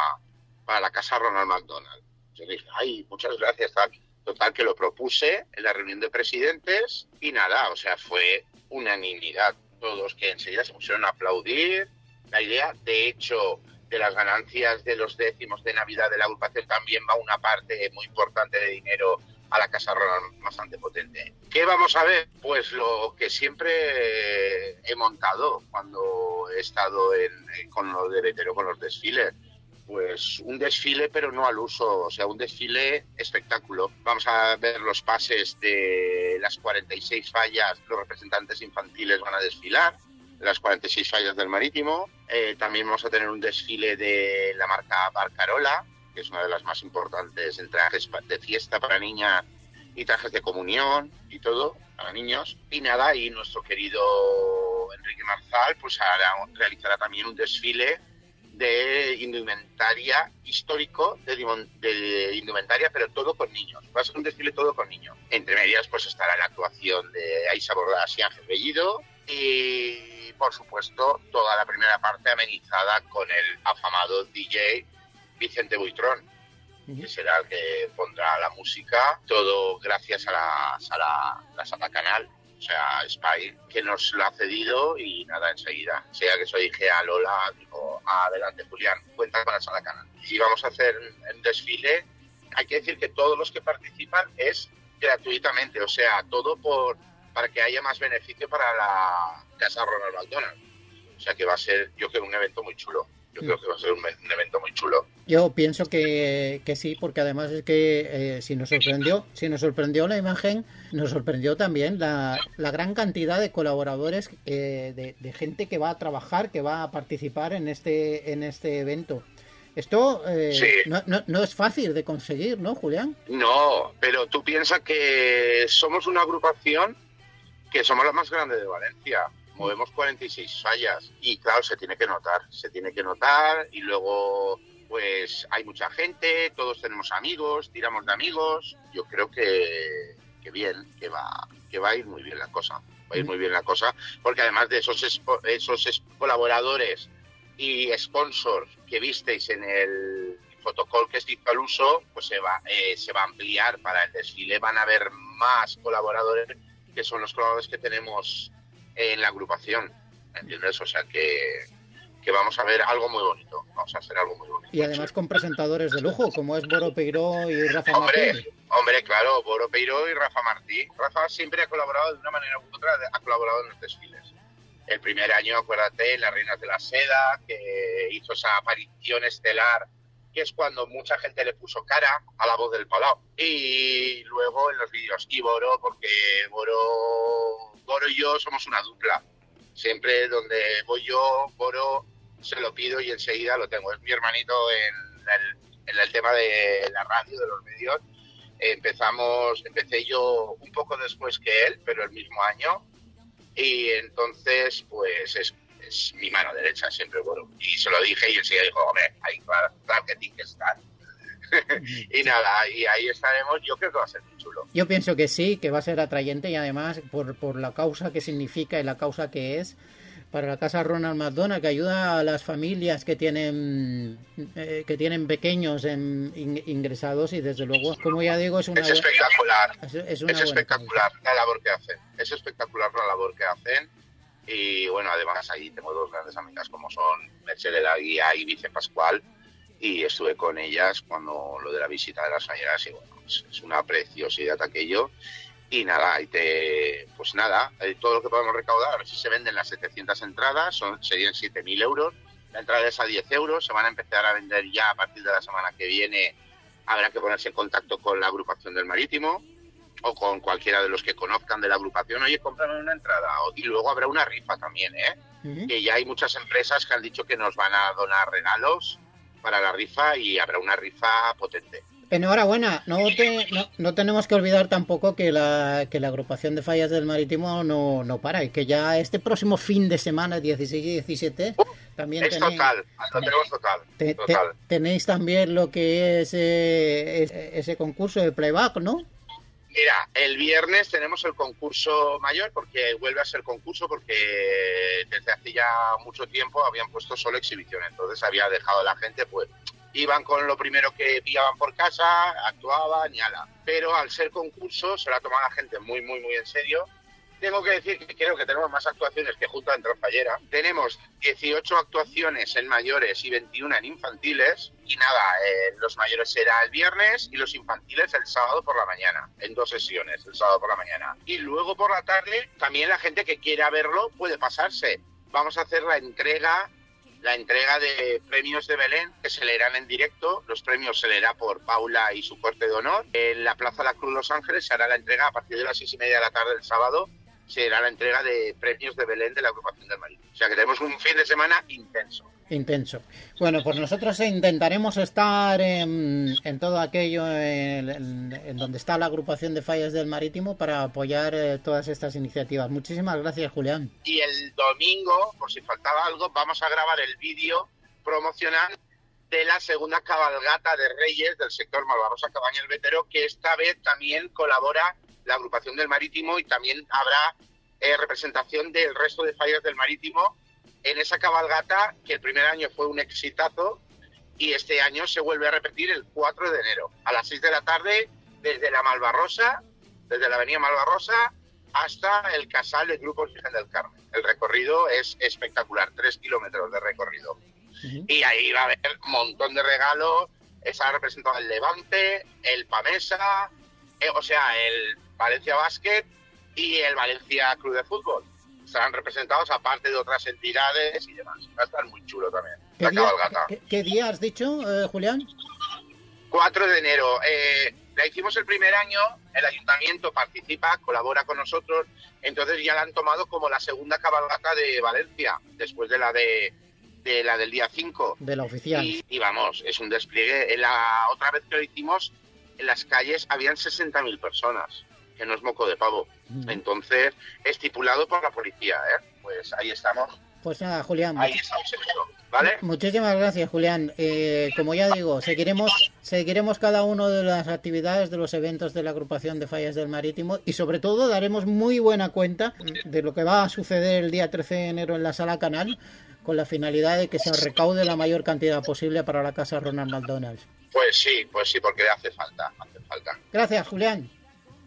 para la casa Ronald McDonald. Yo dije, ay, muchas gracias, tal. Total, que lo propuse en la reunión de presidentes y nada, o sea, fue unanimidad. Todos que enseguida se pusieron a aplaudir la idea. De hecho, de las ganancias de los décimos de Navidad de la agrupación también va una parte muy importante de dinero a la Casa Ronald, bastante potente. ¿Qué vamos a ver? Pues lo que siempre he montado cuando he estado en, con lo de Vetero, con los desfiles. Pues un desfile, pero no al uso, o sea, un desfile espectáculo. Vamos a ver los pases de las cuarenta y seis fallas, los representantes infantiles van a desfilar, las cuarenta y seis fallas del Marítimo. Eh, también vamos a tener un desfile de la marca Barcarola, que es una de las más importantes en trajes de fiesta para niñas y trajes de comunión y todo, para niños. Y nada, y nuestro querido Enrique Marzal pues hará, realizará también un desfile de indumentaria histórico, de, de indumentaria, pero todo con niños. Va a ser un desfile todo con niños. Entre medias, pues estará la actuación de Aisha Bordas y Ángel Bellido y, por supuesto, toda la primera parte amenizada con el afamado D J Vicente Buitrón, uh-huh. que será el que pondrá la música, todo gracias a la sala, la sala Canal. O sea, Spy, que nos lo ha cedido y nada, enseguida. O sea, que eso dije a Lola, digo, adelante Julián, cuenta con la sala Canal. Y vamos a hacer un desfile. Hay que decir que todos los que participan es gratuitamente, o sea, todo por para que haya más beneficio para la Casa Ronald McDonald. O sea, que va a ser, yo creo, un evento muy chulo. Yo creo que va a ser un, un evento muy chulo. Yo pienso que, que sí, porque además es que eh, si nos sorprendió, si nos sorprendió la imagen, nos sorprendió también la, la gran cantidad de colaboradores, eh, de, de gente que va a trabajar, que va a participar en este, en este evento. Esto eh, sí. no, no, no es fácil de conseguir, ¿no, Julián? No, pero tú piensas que somos una agrupación que somos la más grande de Valencia. Movemos cuarenta y seis fallas y claro, se tiene que notar, se tiene que notar y luego pues hay mucha gente, todos tenemos amigos, tiramos de amigos. Yo creo que, que bien, que va, que va a ir muy bien la cosa, va a ir muy bien la cosa, porque además de esos, expo, esos colaboradores y sponsors que visteis en el protocolo que se hizo al uso, pues se va, eh, se va a ampliar para el desfile, van a haber más colaboradores que son los colaboradores que tenemos en la agrupación, ¿entiendes? O sea que, que vamos a ver algo muy bonito, vamos a hacer algo muy bonito. Y además con presentadores de lujo, como es Boro Peiró y Rafa hombre, Martín. Hombre, claro, Boro Peiró y Rafa Martí. Rafa siempre ha colaborado de una manera u otra, ha colaborado en los desfiles. El primer año, acuérdate, en Las Reinas de la Seda, que hizo esa aparición estelar, que es cuando mucha gente le puso cara a la voz del Palau. Y luego en los vídeos. Y Boro, porque Boro, Boro y yo somos una dupla. Siempre donde voy yo, Boro se lo pido y enseguida lo tengo. Es mi hermanito en el, en el tema de la radio, de los medios. Empezamos, empecé yo un poco después que él, pero el mismo año. Y entonces, pues es, es mi mano derecha siempre, Boro. Y se lo dije y enseguida dijo, hombre, ahí claro, claro que tiene que estar. Y nada, y ahí estaremos. Yo creo que va a ser muy chulo. Yo pienso que sí, que va a ser atrayente y además por, por la causa que significa y la causa que es para la Casa Ronald McDonald, que ayuda a las familias que tienen eh, que tienen pequeños en, in, ingresados y desde luego, como ya digo, es una es espectacular, es, es, una es espectacular la labor que hacen, es espectacular la labor que hacen y bueno, además ahí tengo dos grandes amigas como son Mercedes La Guía y Vice Pascual y estuve con ellas cuando lo de la visita de las falleras y bueno, es, es una preciosidad aquello. Y nada, y te, pues nada, todo lo que podemos recaudar, a ver si se venden las setecientas entradas, son, serían siete mil euros, la entrada es a diez euros, se van a empezar a vender ya a partir de la semana que viene, habrá que ponerse en contacto con la agrupación del Marítimo o con cualquiera de los que conozcan de la agrupación, oye, cómprame una entrada, y luego habrá una rifa también, ¿eh? Uh-huh. Que ya hay muchas empresas que han dicho que nos van a donar regalos para la rifa y habrá una rifa potente. Enhorabuena, no, te, no, no tenemos que olvidar tampoco que la, que la agrupación de fallas del Marítimo no, no para y que ya este próximo fin de semana, dieciséis y diecisiete, uh, también es tenéis, total, lo tenemos total, te, total. Te, tenéis también lo que es eh, ese, ese concurso de playback, ¿no? Mira, el viernes tenemos el concurso mayor, porque vuelve a ser concurso, porque desde hace ya mucho tiempo habían puesto solo exhibición, entonces había dejado a la gente, pues, iban con lo primero que pillaban por casa, actuaban y ala. Pero al ser concurso se la toma la gente muy, muy, muy en serio. Tengo que decir que creo que tenemos más actuaciones que Junta de Fallera. Tenemos dieciocho actuaciones en mayores y veintiuna en infantiles. Y nada, eh, los mayores será el viernes y los infantiles el sábado por la mañana, en dos sesiones, el sábado por la mañana. Y luego por la tarde, también la gente que quiera verlo puede pasarse. Vamos a hacer la entrega... la entrega de premios de Belén, que se leerán en directo. Los premios se leerá por Paula y su corte de honor. En la Plaza La Cruz Los Ángeles se hará la entrega a partir de las seis y media de la tarde del sábado. Será la entrega de premios de Belén de la agrupación del Marítimo. O sea que tenemos un fin de semana intenso. Intenso. Bueno, pues nosotros intentaremos estar en, en todo aquello en, en, en donde está la agrupación de fallas del Marítimo para apoyar eh, todas estas iniciativas. Muchísimas gracias, Julián. Y el domingo, por si faltaba algo, vamos a grabar el vídeo promocional de la segunda cabalgata de Reyes del sector Malvarrosa Cabaña El Vetero, que esta vez también colabora la agrupación del Marítimo y también habrá eh, representación del resto de fallas del Marítimo en esa cabalgata, que el primer año fue un exitazo y este año se vuelve a repetir el cuatro de enero a las seis de la tarde desde la Malvarrosa, desde la avenida Malvarrosa hasta el Casal del Grupo Virgen del Carmen. El recorrido es espectacular, tres kilómetros de recorrido. Uh-huh. Y ahí va a haber un montón de regalos, estará representado el Levante, el Pamesa, eh, o sea, el Valencia Basket y el Valencia Club de Fútbol. Estarán representados aparte de otras entidades y demás. Va a estar muy chulo también, la día, cabalgata. ¿qué, ¿Qué día has dicho, eh, Julián? cuatro de enero. Eh, la hicimos el primer año, el ayuntamiento participa, colabora con nosotros, entonces ya la han tomado como la segunda cabalgata de Valencia, después de la de, de la del día cinco. De la oficial. Y, y vamos, es un despliegue. En la otra vez que lo hicimos, en las calles habían sesenta mil personas, que no es moco de pavo. Uh-huh. Entonces, estipulado por la policía, ¿eh? Pues ahí estamos. Pues nada, Julián. Ahí estamos en eso, ¿vale? Muchísimas gracias, Julián. Eh, como ya digo, seguiremos seguiremos cada una de las actividades de los eventos de la agrupación de fallas del Marítimo y sobre todo daremos muy buena cuenta de lo que va a suceder el día trece de enero en la Sala Canal, con la finalidad de que se recaude la mayor cantidad posible para la Casa Ronald McDonald. Pues sí, pues sí, porque hace falta, hace falta. Gracias, Julián.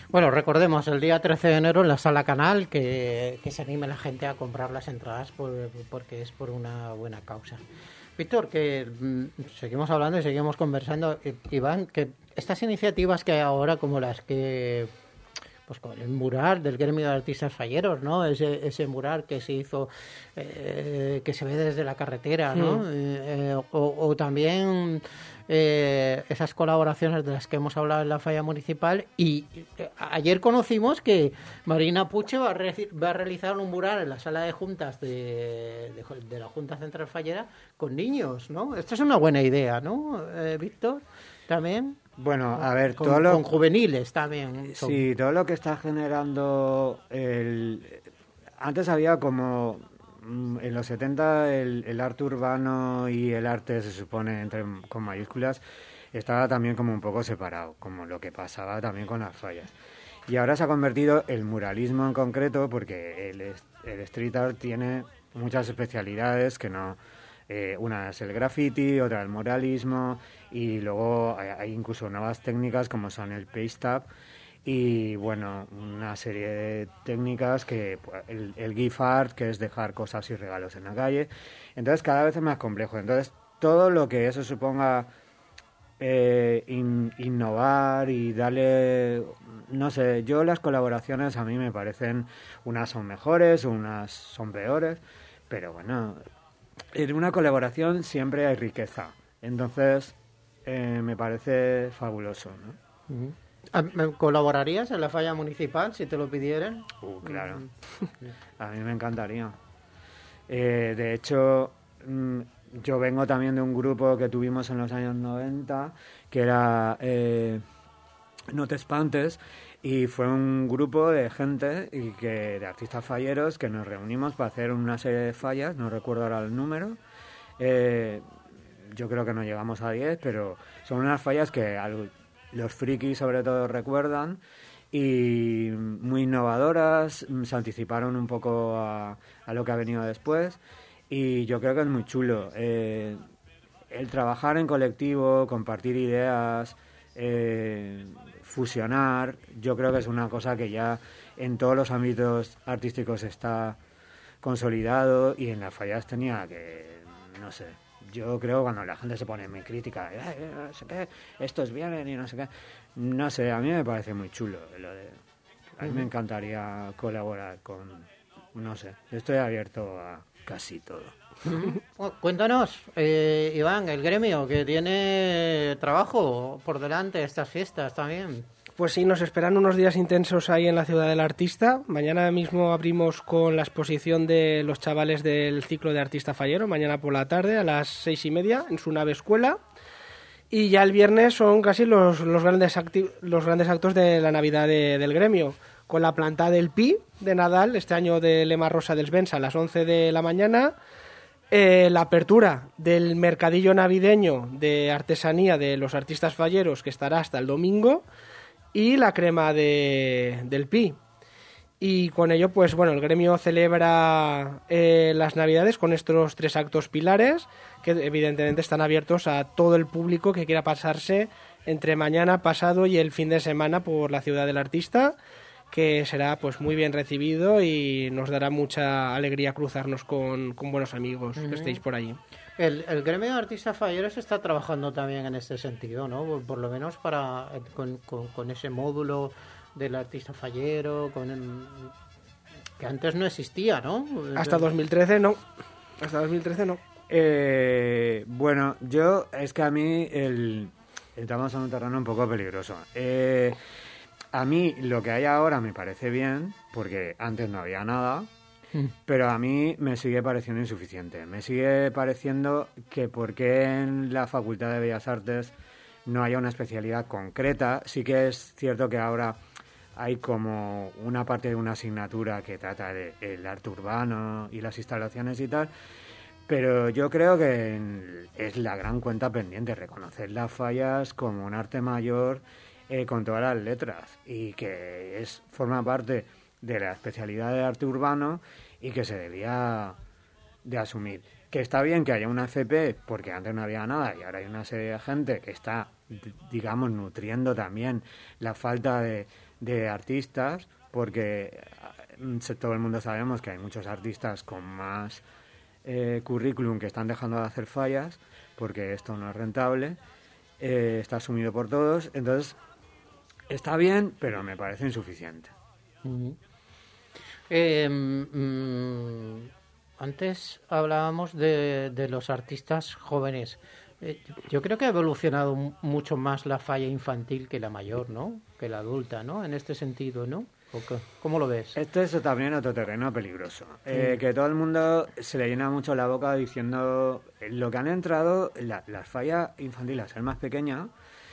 Bueno, recordemos, el día trece de enero en la Sala Canal, que, que se anime la gente a comprar las entradas por, porque es por una buena causa. Víctor, que mm, seguimos hablando y seguimos conversando. I- Iván, que estas iniciativas que hay ahora, como las que... Pues con el mural del gremio de artistas falleros, ¿no? Ese, ese mural que se hizo, eh, que se ve desde la carretera, ¿no? Mm. Eh, eh, o, o también eh, esas colaboraciones de las que hemos hablado en la falla municipal. Y eh, ayer conocimos que Marina Puche va a, reci- va a realizar un mural en la sala de juntas de, de, de la Junta Central Fallera con niños, ¿no? Esto es una buena idea, ¿no, eh, Víctor? También. Bueno, a ver, Con, todo lo... con juveniles también. son- Sí, todo lo que está generando el... Antes había como... mm, En los setenta el, el arte urbano y el arte, se supone, entre con mayúsculas, estaba también como un poco separado, como lo que pasaba también con las fallas. Y ahora se ha convertido el muralismo en concreto, porque el, es- el street art tiene muchas especialidades que no... eh, una es el graffiti, otra el muralismo, y luego hay, hay incluso nuevas técnicas como son el paste up y bueno, una serie de técnicas que pues, el, el gift art, que es dejar cosas y regalos en la calle. Entonces cada vez es más complejo. Entonces todo lo que eso suponga eh, in- innovar y darle, no sé, yo las colaboraciones a mí me parecen, unas son mejores, unas son peores, pero bueno, en una colaboración siempre hay riqueza. Entonces eh, me parece fabuloso, ¿no? Ujú. Ah, ¿me ¿Colaborarías en la falla municipal si te lo pidieran? Uh, claro. A mí me encantaría. Eh, de hecho, mm, yo vengo también de un grupo que tuvimos en los años noventa, que era eh, No te espantes, y fue un grupo de gente y que de artistas falleros que nos reunimos para hacer una serie de fallas, no recuerdo ahora el número. Eh, yo creo que no llegamos a diez, pero son unas fallas que al- los frikis sobre todo recuerdan y muy innovadoras, mm, se anticiparon un poco a, a lo que ha venido después y yo creo que es muy chulo. Eh, el trabajar en colectivo, compartir ideas, eh, fusionar, yo creo que es una cosa que ya en todos los ámbitos artísticos está consolidado y en las fallas tenía que, no sé, yo creo cuando la gente se pone muy crítica, "Eh, eh, no sé qué, estos vienen y no sé qué", no sé, a mí me parece muy chulo lo de, a mí me encantaría colaborar con, no sé, yo estoy abierto a casi todo. Bueno, cuéntanos, eh, Iván, el gremio que tiene trabajo por delante estas fiestas también. Pues sí, nos esperan unos días intensos ahí en la Ciudad del Artista. Mañana mismo abrimos con la exposición de los chavales del ciclo de Artista Fallero, mañana por la tarde a las seis y media en su nave escuela. Y ya el viernes son casi los, los, grandes, acti- los grandes actos de la Navidad de- del gremio, con la planta del Pi de Nadal, este año de Lema Rosa del Sbensa a las once de la mañana. Eh, la apertura del mercadillo navideño de artesanía de los artistas falleros, que estará hasta el domingo, y la crema de, del Pi. Y con ello, pues bueno, el gremio celebra eh, las Navidades con estos tres actos pilares, que evidentemente están abiertos a todo el público que quiera pasarse entre mañana, pasado y el fin de semana por la Ciudad del Artista, que será pues muy bien recibido y nos dará mucha alegría cruzarnos con, con buenos amigos que estéis por allí. El, el gremio de artistas falleros está trabajando también en este sentido, ¿no? Por, por lo menos para con, con, con ese módulo del artista fallero, con el- que antes no existía, ¿no? Hasta dos mil trece no. Hasta dos mil trece no. Eh, bueno, yo, es que a mí el, entramos en un terreno un poco peligroso. Eh, a mí lo que hay ahora me parece bien, porque antes no había nada, pero a mí me sigue pareciendo insuficiente. Me sigue pareciendo que por qué en la Facultad de Bellas Artes no haya una especialidad concreta. Sí que es cierto que ahora hay como una parte de una asignatura que trata del arte urbano y las instalaciones y tal, pero yo creo que en- es la gran cuenta pendiente, reconocer las fallas como un arte mayor eh, con todas las letras y que es forma parte de la especialidad de arte urbano y que se debía de asumir. Que está bien que haya una F P, porque antes no había nada y ahora hay una serie de gente que está, d- digamos, nutriendo también la falta de, de artistas, porque todo el mundo sabemos que hay muchos artistas con más eh, currículum que están dejando de hacer fallas, porque esto no es rentable, eh, está asumido por todos, entonces está bien, pero me parece insuficiente. Uh-huh. eh, mm, antes hablábamos de, de los artistas jóvenes. Eh, yo creo que ha evolucionado mucho más la falla infantil que la mayor, ¿no? Que la adulta, ¿no? En este sentido, ¿no? ¿Cómo lo ves? Esto es también otro terreno peligroso. Eh, que todo el mundo se le llena mucho la boca diciendo lo que han entrado, la, la falla infantil, al ser más pequeña,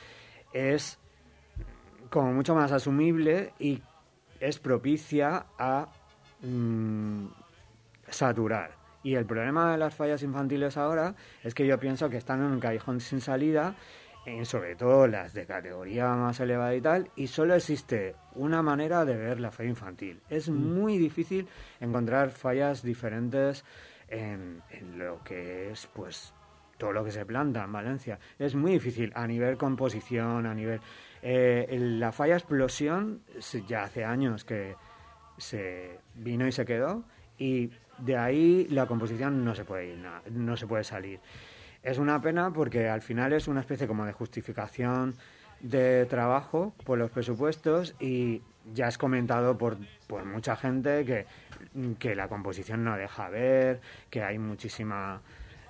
es como mucho más asumible y es propicia a mmm, saturar. Y el problema de las fallas infantiles ahora es que yo pienso que están en un callejón sin salida, en sobre todo las de categoría más elevada y tal, y solo existe una manera de ver la falla infantil. Es muy difícil encontrar fallas diferentes en, en lo que es, pues, todo lo que se planta en Valencia. Es muy difícil a nivel composición, a nivel... Eh, la falla explosión ya hace años que se vino y se quedó, y de ahí la composición no se puede ir, no, no se puede salir. Es una pena porque al final es una especie como de justificación de trabajo por los presupuestos, y ya es comentado por, por mucha gente que, que la composición no deja ver, que hay muchísima...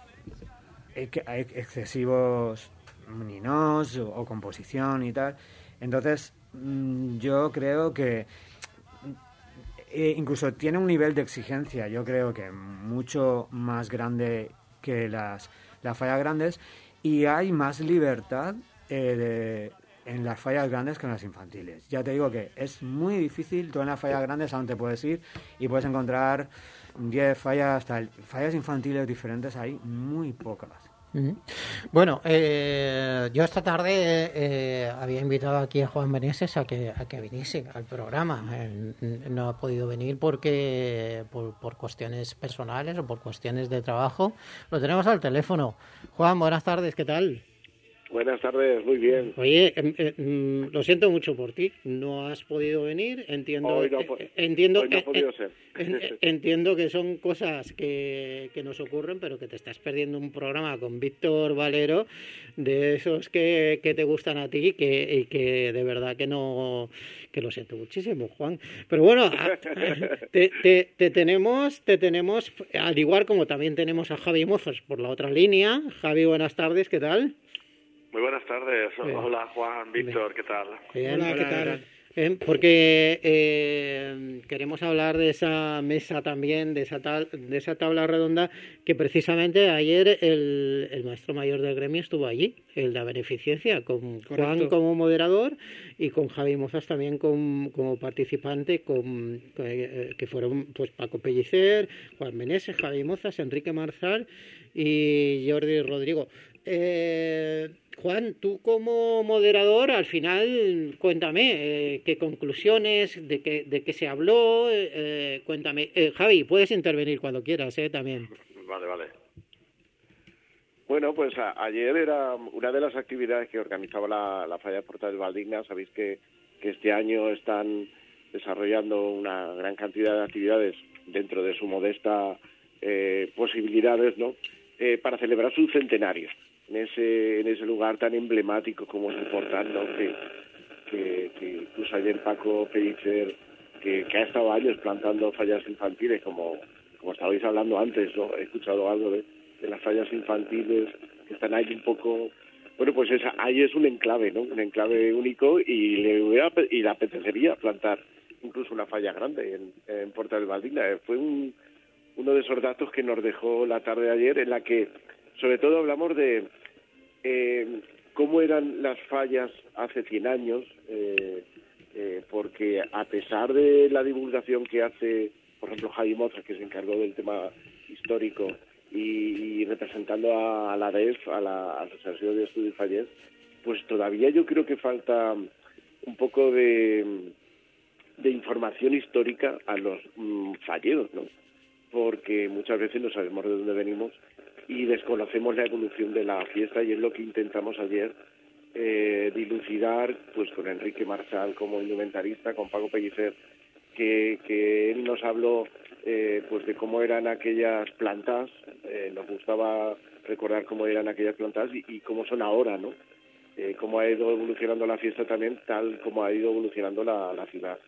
que hay excesivos ninos o, o composición y tal. Entonces yo creo que eh, incluso tiene un nivel de exigencia, yo creo que mucho más grande que las, las fallas grandes, y hay más libertad eh, de, en las fallas grandes que en las infantiles. Ya te digo que es muy difícil. Tú en las fallas grandes aún te puedes ir y puedes encontrar diez fallas, hasta el, fallas infantiles diferentes, hay muy pocas. Bueno, eh, yo esta tarde eh, había invitado aquí a Juan Meneses a que a que viniese al programa. Eh, no ha podido venir porque por, por cuestiones personales o por cuestiones de trabajo. Lo tenemos al teléfono. Juan, buenas tardes, ¿qué tal? Buenas tardes, muy bien. Oye, eh, eh, lo siento mucho por ti. No has podido venir. Entiendo, hoy no, eh, entiendo, hoy no ha podido eh, ser. Eh, entiendo que son cosas que, que nos ocurren, pero que te estás perdiendo un programa con Víctor Valero, de esos que, que te gustan a ti, que, y que de verdad que no, que lo siento muchísimo, Juan. Pero bueno, te, te, te tenemos, te tenemos, al igual como también tenemos a Javi Mozos por la otra línea. Javi, buenas tardes, ¿qué tal? Muy buenas tardes. Bien. Hola, Juan, Víctor, ¿qué tal? Bien, Hola, ¿qué hola, tal? Eh, porque eh, queremos hablar de esa mesa también, de esa, tal, de esa tabla redonda, que precisamente ayer el, el maestro mayor del gremio estuvo allí, el de la beneficencia, con Correcto. Juan como moderador y con Javi Mozas también con, como participante, con, eh, que fueron pues Paco Pellicer, Juan Meneses, Javi Mozas, Enrique Marzal y Jordi Rodrigo. Eh, Juan, tú como moderador, al final, cuéntame, eh, qué conclusiones, de qué, de qué se habló, eh, cuéntame. Eh, Javi, puedes intervenir cuando quieras, eh, también. Vale, vale. Bueno, pues a, ayer era una de las actividades que organizaba la, la Falla Portal del Valdigna. Sabéis que, que este año están desarrollando una gran cantidad de actividades dentro de su modesta eh, posibilidades, ¿no? Eh, para celebrar su centenario. En ese en ese lugar tan emblemático como es el Portal, ¿no? Que, que, que incluso ayer Paco Pellicer, que, que ha estado años plantando fallas infantiles, como, como estabais hablando antes, ¿no? He escuchado algo de, de las fallas infantiles que están ahí un poco... Bueno, pues esa, ahí es un enclave, ¿no? Un enclave único, y le hubiera, y le apetecería plantar incluso una falla grande en, en Portal del Valdigna. Fue un, uno de esos datos que nos dejó la tarde de ayer, en la que sobre todo hablamos de eh, cómo eran las fallas hace cien años, eh, eh, porque a pesar de la divulgación que hace, por ejemplo, Javi Mozas, que se encargó del tema histórico, y, y representando a, a la A D E F, a la Asociación de Estudios Fallers, pues todavía yo creo que falta un poco de, de información histórica a los mmm, falleros, ¿no? Porque muchas veces no sabemos de dónde venimos y desconocemos la evolución de la fiesta, y es lo que intentamos ayer eh, dilucidar, pues con Enrique Marchal como indumentarista, con Paco Pellicer, que, que él nos habló eh, pues de cómo eran aquellas plantas, eh, nos gustaba recordar cómo eran aquellas plantas y, y cómo son ahora, ¿no? Eh, cómo ha ido evolucionando la fiesta también, tal como ha ido evolucionando la, la ciudad.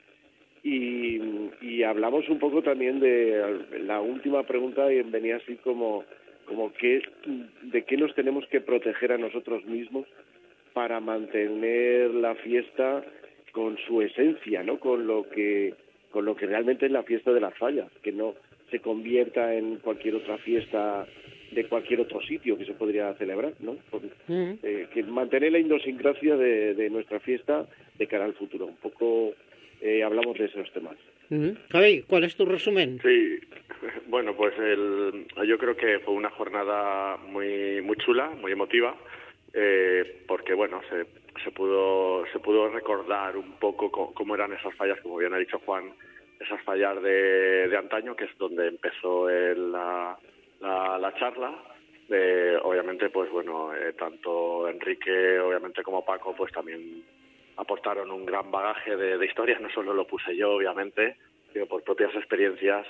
Y, y hablamos un poco también de la última pregunta y venía así como, como qué, de qué nos tenemos que proteger a nosotros mismos para mantener la fiesta con su esencia, ¿no? Con lo que, con lo que realmente es la fiesta de las fallas, que no se convierta en cualquier otra fiesta de cualquier otro sitio que se podría celebrar, ¿no? Por, mm. eh, que mantener la idiosincrasia de, de nuestra fiesta de cara al futuro. Un poco eh, hablamos de esos temas. Mm. Javi, ¿cuál es tu resumen? Sí, bueno, pues el, yo creo que fue una jornada muy muy chula, muy emotiva, eh, porque bueno, se, se pudo se pudo recordar un poco cómo, cómo eran esas fallas, como bien ha dicho Juan, esas fallas de, de antaño, que es donde empezó el, la La, la charla. Eh, obviamente, pues bueno, eh, tanto Enrique, obviamente, como Paco, pues también aportaron un gran bagaje de, de historias. No solo lo puse yo, obviamente, sino por propias experiencias.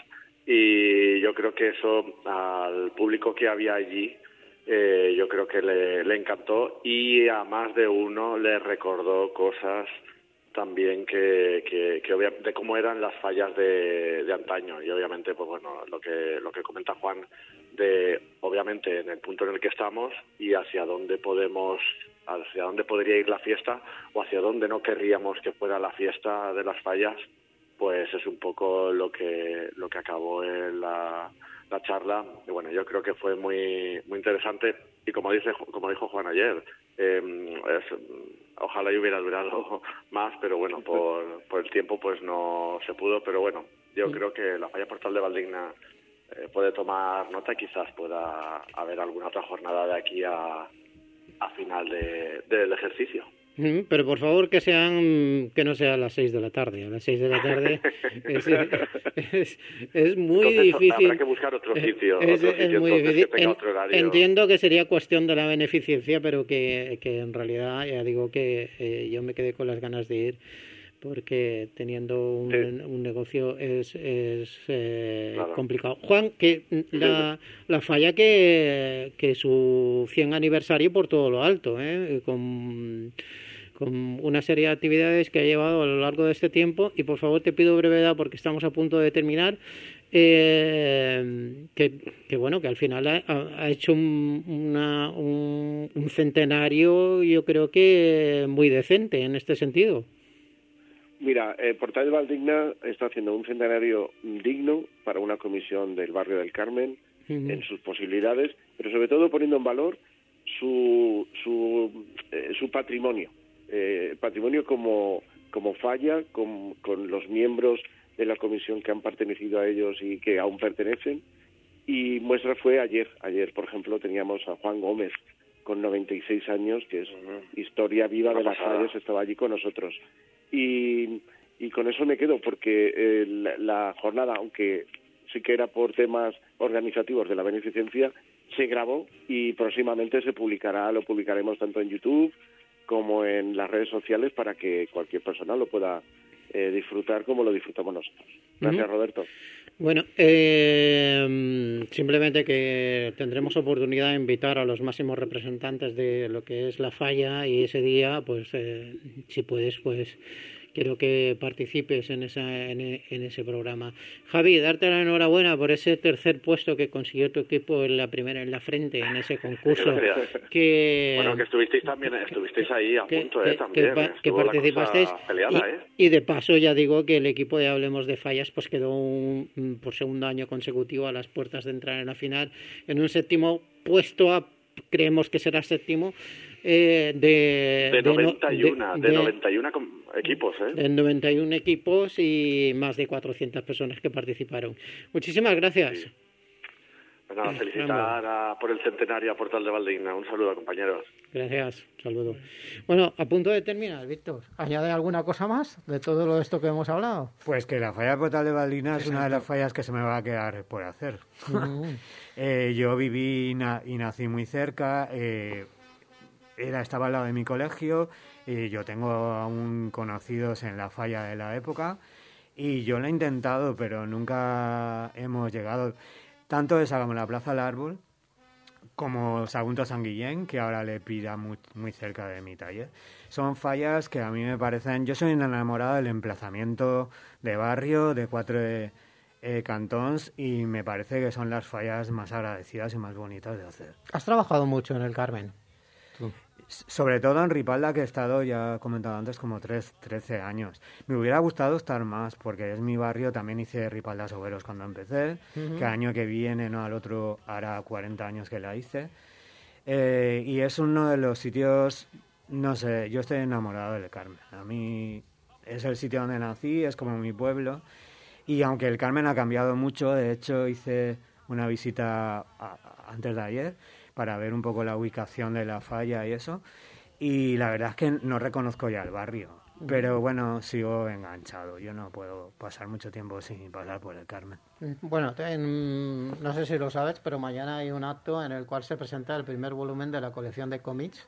Y yo creo que eso al público que había allí, eh, yo creo que le, le encantó, y a más de uno le recordó cosas también que, que, que obvia, de cómo eran las fallas de, de antaño. Y obviamente, pues bueno, lo que lo que comenta Juan, de obviamente en el punto en el que estamos y hacia dónde podemos, hacia dónde podría ir la fiesta o hacia dónde no querríamos que fuera la fiesta de las fallas, pues es un poco lo que lo que acabó en la, la charla. Y bueno, yo creo que fue muy muy interesante, y como dice como dijo Juan ayer, eh, es, ojalá y hubiera durado más, pero bueno, por, por el tiempo pues no se pudo. Pero bueno, yo creo que la falla Portal de Valdigna eh, puede tomar nota, quizás pueda haber alguna otra jornada de aquí a, a final de, del ejercicio. Pero por favor que sean que no sea a las seis de la tarde. A las seis de la tarde es, es, es muy entonces, difícil. Habrá que buscar otro sitio. Es, otro es sitio muy entonces, difícil. que tenga En, otro horario. Entiendo que sería cuestión de la beneficencia, pero que, que en realidad ya digo que eh, yo me quedé con las ganas de ir, porque teniendo un, sí. un negocio es, es eh, claro. complicado. Juan, que la, la falla que, que su cien aniversario por todo lo alto, ¿eh? con, con una serie de actividades que ha llevado a lo largo de este tiempo, y por favor te pido brevedad porque estamos a punto de terminar, eh, que, que bueno, que al final ha, ha hecho un, una, un, un centenario, yo creo que muy decente en este sentido. Mira, eh, Portal de Valdigna está haciendo un centenario digno para una comisión del barrio del Carmen, uh-huh. en sus posibilidades, pero sobre todo poniendo en valor su su, eh, su patrimonio, eh, patrimonio como, como falla, con, con los miembros de la comisión que han pertenecido a ellos y que aún pertenecen. Y muestra fue ayer, ayer por ejemplo teníamos a Juan Gómez con noventa y seis años, que es uh-huh. historia viva de las fallas, estaba allí con nosotros. Y, y con eso me quedo, porque eh, la, la jornada, aunque sí que era por temas organizativos de la beneficencia, se grabó y próximamente se publicará, lo publicaremos tanto en YouTube como en las redes sociales para que cualquier persona lo pueda eh, disfrutar como lo disfrutamos nosotros. Gracias, uh-huh. Roberto. Bueno, eh, simplemente que tendremos oportunidad de invitar a los máximos representantes de lo que es la falla, y ese día, pues, eh, si puedes, pues, quiero que participes en esa en, en ese programa. Javi, darte la enhorabuena por ese tercer puesto que consiguió tu equipo en la primera en la frente en ese concurso. que bueno, que estuvisteis también estuvisteis ahí a que, punto, que, eh, también. Que, que participasteis peleada, y, eh. y de paso ya digo que el equipo de Hablemos de Fallas pues quedó un, por segundo año consecutivo a las puertas de entrar en la final en un séptimo puesto, a, creemos que será séptimo. Eh, de, de noventa y uno, de, de, de noventa y uno equipos, ¿eh? De noventa y uno equipos y más de cuatrocientas personas que participaron. Muchísimas gracias. Sí. Pues nada, felicitar a, por el centenario a Portal de Valdigna. Un saludo, compañeros. Gracias, saludo. Bueno, a punto de terminar, Víctor, ¿añade alguna cosa más de todo lo esto que hemos hablado? Pues que la falla Portal de Valdigna es una de las fallas que se me va a quedar por hacer. Uh-huh. eh, yo viví na- y nací muy cerca. Eh, era, estaba al lado de mi colegio y yo tengo aún conocidos en la falla de la época y yo lo he intentado, pero nunca hemos llegado. Tanto de Sálvame la Plaza al Árbol como Sagunto San Guillén, que ahora le pida muy, muy cerca de mi taller. Son fallas que a mí me parecen... Yo soy enamorado del emplazamiento de barrio, de cuatro eh, cantons, y me parece que son las fallas más agradecidas y más bonitas de hacer. ¿Has trabajado mucho en el Carmen? ¿Tú? Sobre todo en Ripalda, que he estado, ya he comentado antes, como tres, trece años. Me hubiera gustado estar más, porque es mi barrio. También hice Ripalda Soberos cuando empecé, uh-huh. que año que viene, no al otro, hará cuarenta años que la hice. Eh, y es uno de los sitios, no sé, yo estoy enamorado del Carmen. A mí es el sitio donde nací, es como mi pueblo. Y aunque el Carmen ha cambiado mucho, de hecho hice una visita a, a, antes de ayer, para ver un poco la ubicación de la falla y eso, y la verdad es que no reconozco ya el barrio, pero bueno, sigo enganchado, yo no puedo pasar mucho tiempo sin pasar por el Carmen. Bueno, en, no sé si lo sabes, pero mañana hay un acto en el cual se presenta el primer volumen de la colección de cómics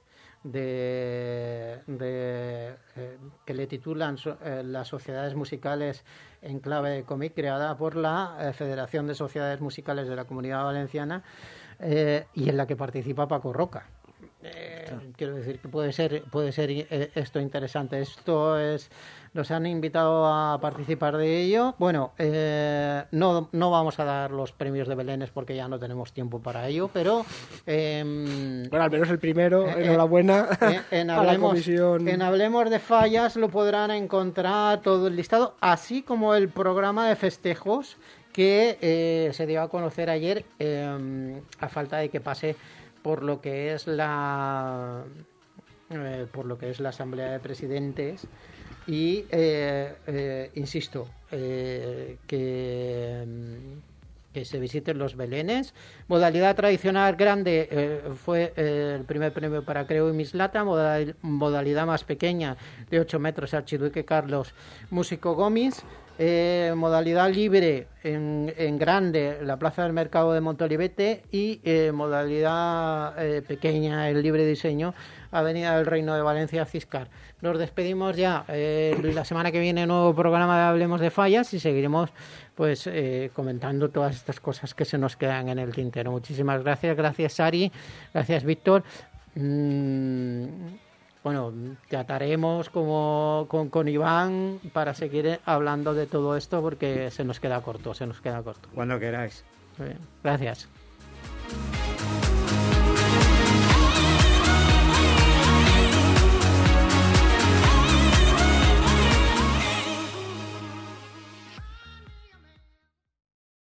de, de eh, que le titulan eh, las sociedades musicales en clave de cómic, creada por la eh, Federación de Sociedades Musicales de la Comunidad Valenciana, Eh, y en la que participa Paco Roca. Eh, quiero decir que puede ser puede ser eh, esto interesante. Esto es, nos han invitado a participar de ello. Bueno, eh, no no vamos a dar los premios de Belénes porque ya no tenemos tiempo para ello, pero eh, bueno, al menos el primero, eh, enhorabuena eh, en, a hablemos, la comisión. En Hablemos de Fallas lo podrán encontrar todo el listado, así como el programa de festejos que eh, se dio a conocer ayer, eh, a falta de que pase por lo que es la eh, por lo que es la Asamblea de Presidentes y eh, eh, insisto eh, que que se visiten los Belénes. Modalidad tradicional grande eh, fue eh, el primer premio para Creo y Mislata. Modal, modalidad más pequeña de ocho metros, Archiduque Carlos Músico Gómez. Eh, modalidad libre en, en grande, la Plaza del Mercado de Montolivete. Y eh, modalidad eh, pequeña, el libre diseño, Avenida del Reino de Valencia, Ciscar. Nos despedimos ya. Eh, la semana que viene nuevo programa de Hablemos de Fallas y seguiremos pues eh, comentando todas estas cosas que se nos quedan en el tintero. Muchísimas gracias, gracias Sari, gracias Víctor. Mm, bueno, te ataremos como con, con Iván para seguir hablando de todo esto porque se nos queda corto, se nos queda corto. Cuando queráis. Muy bien. Gracias.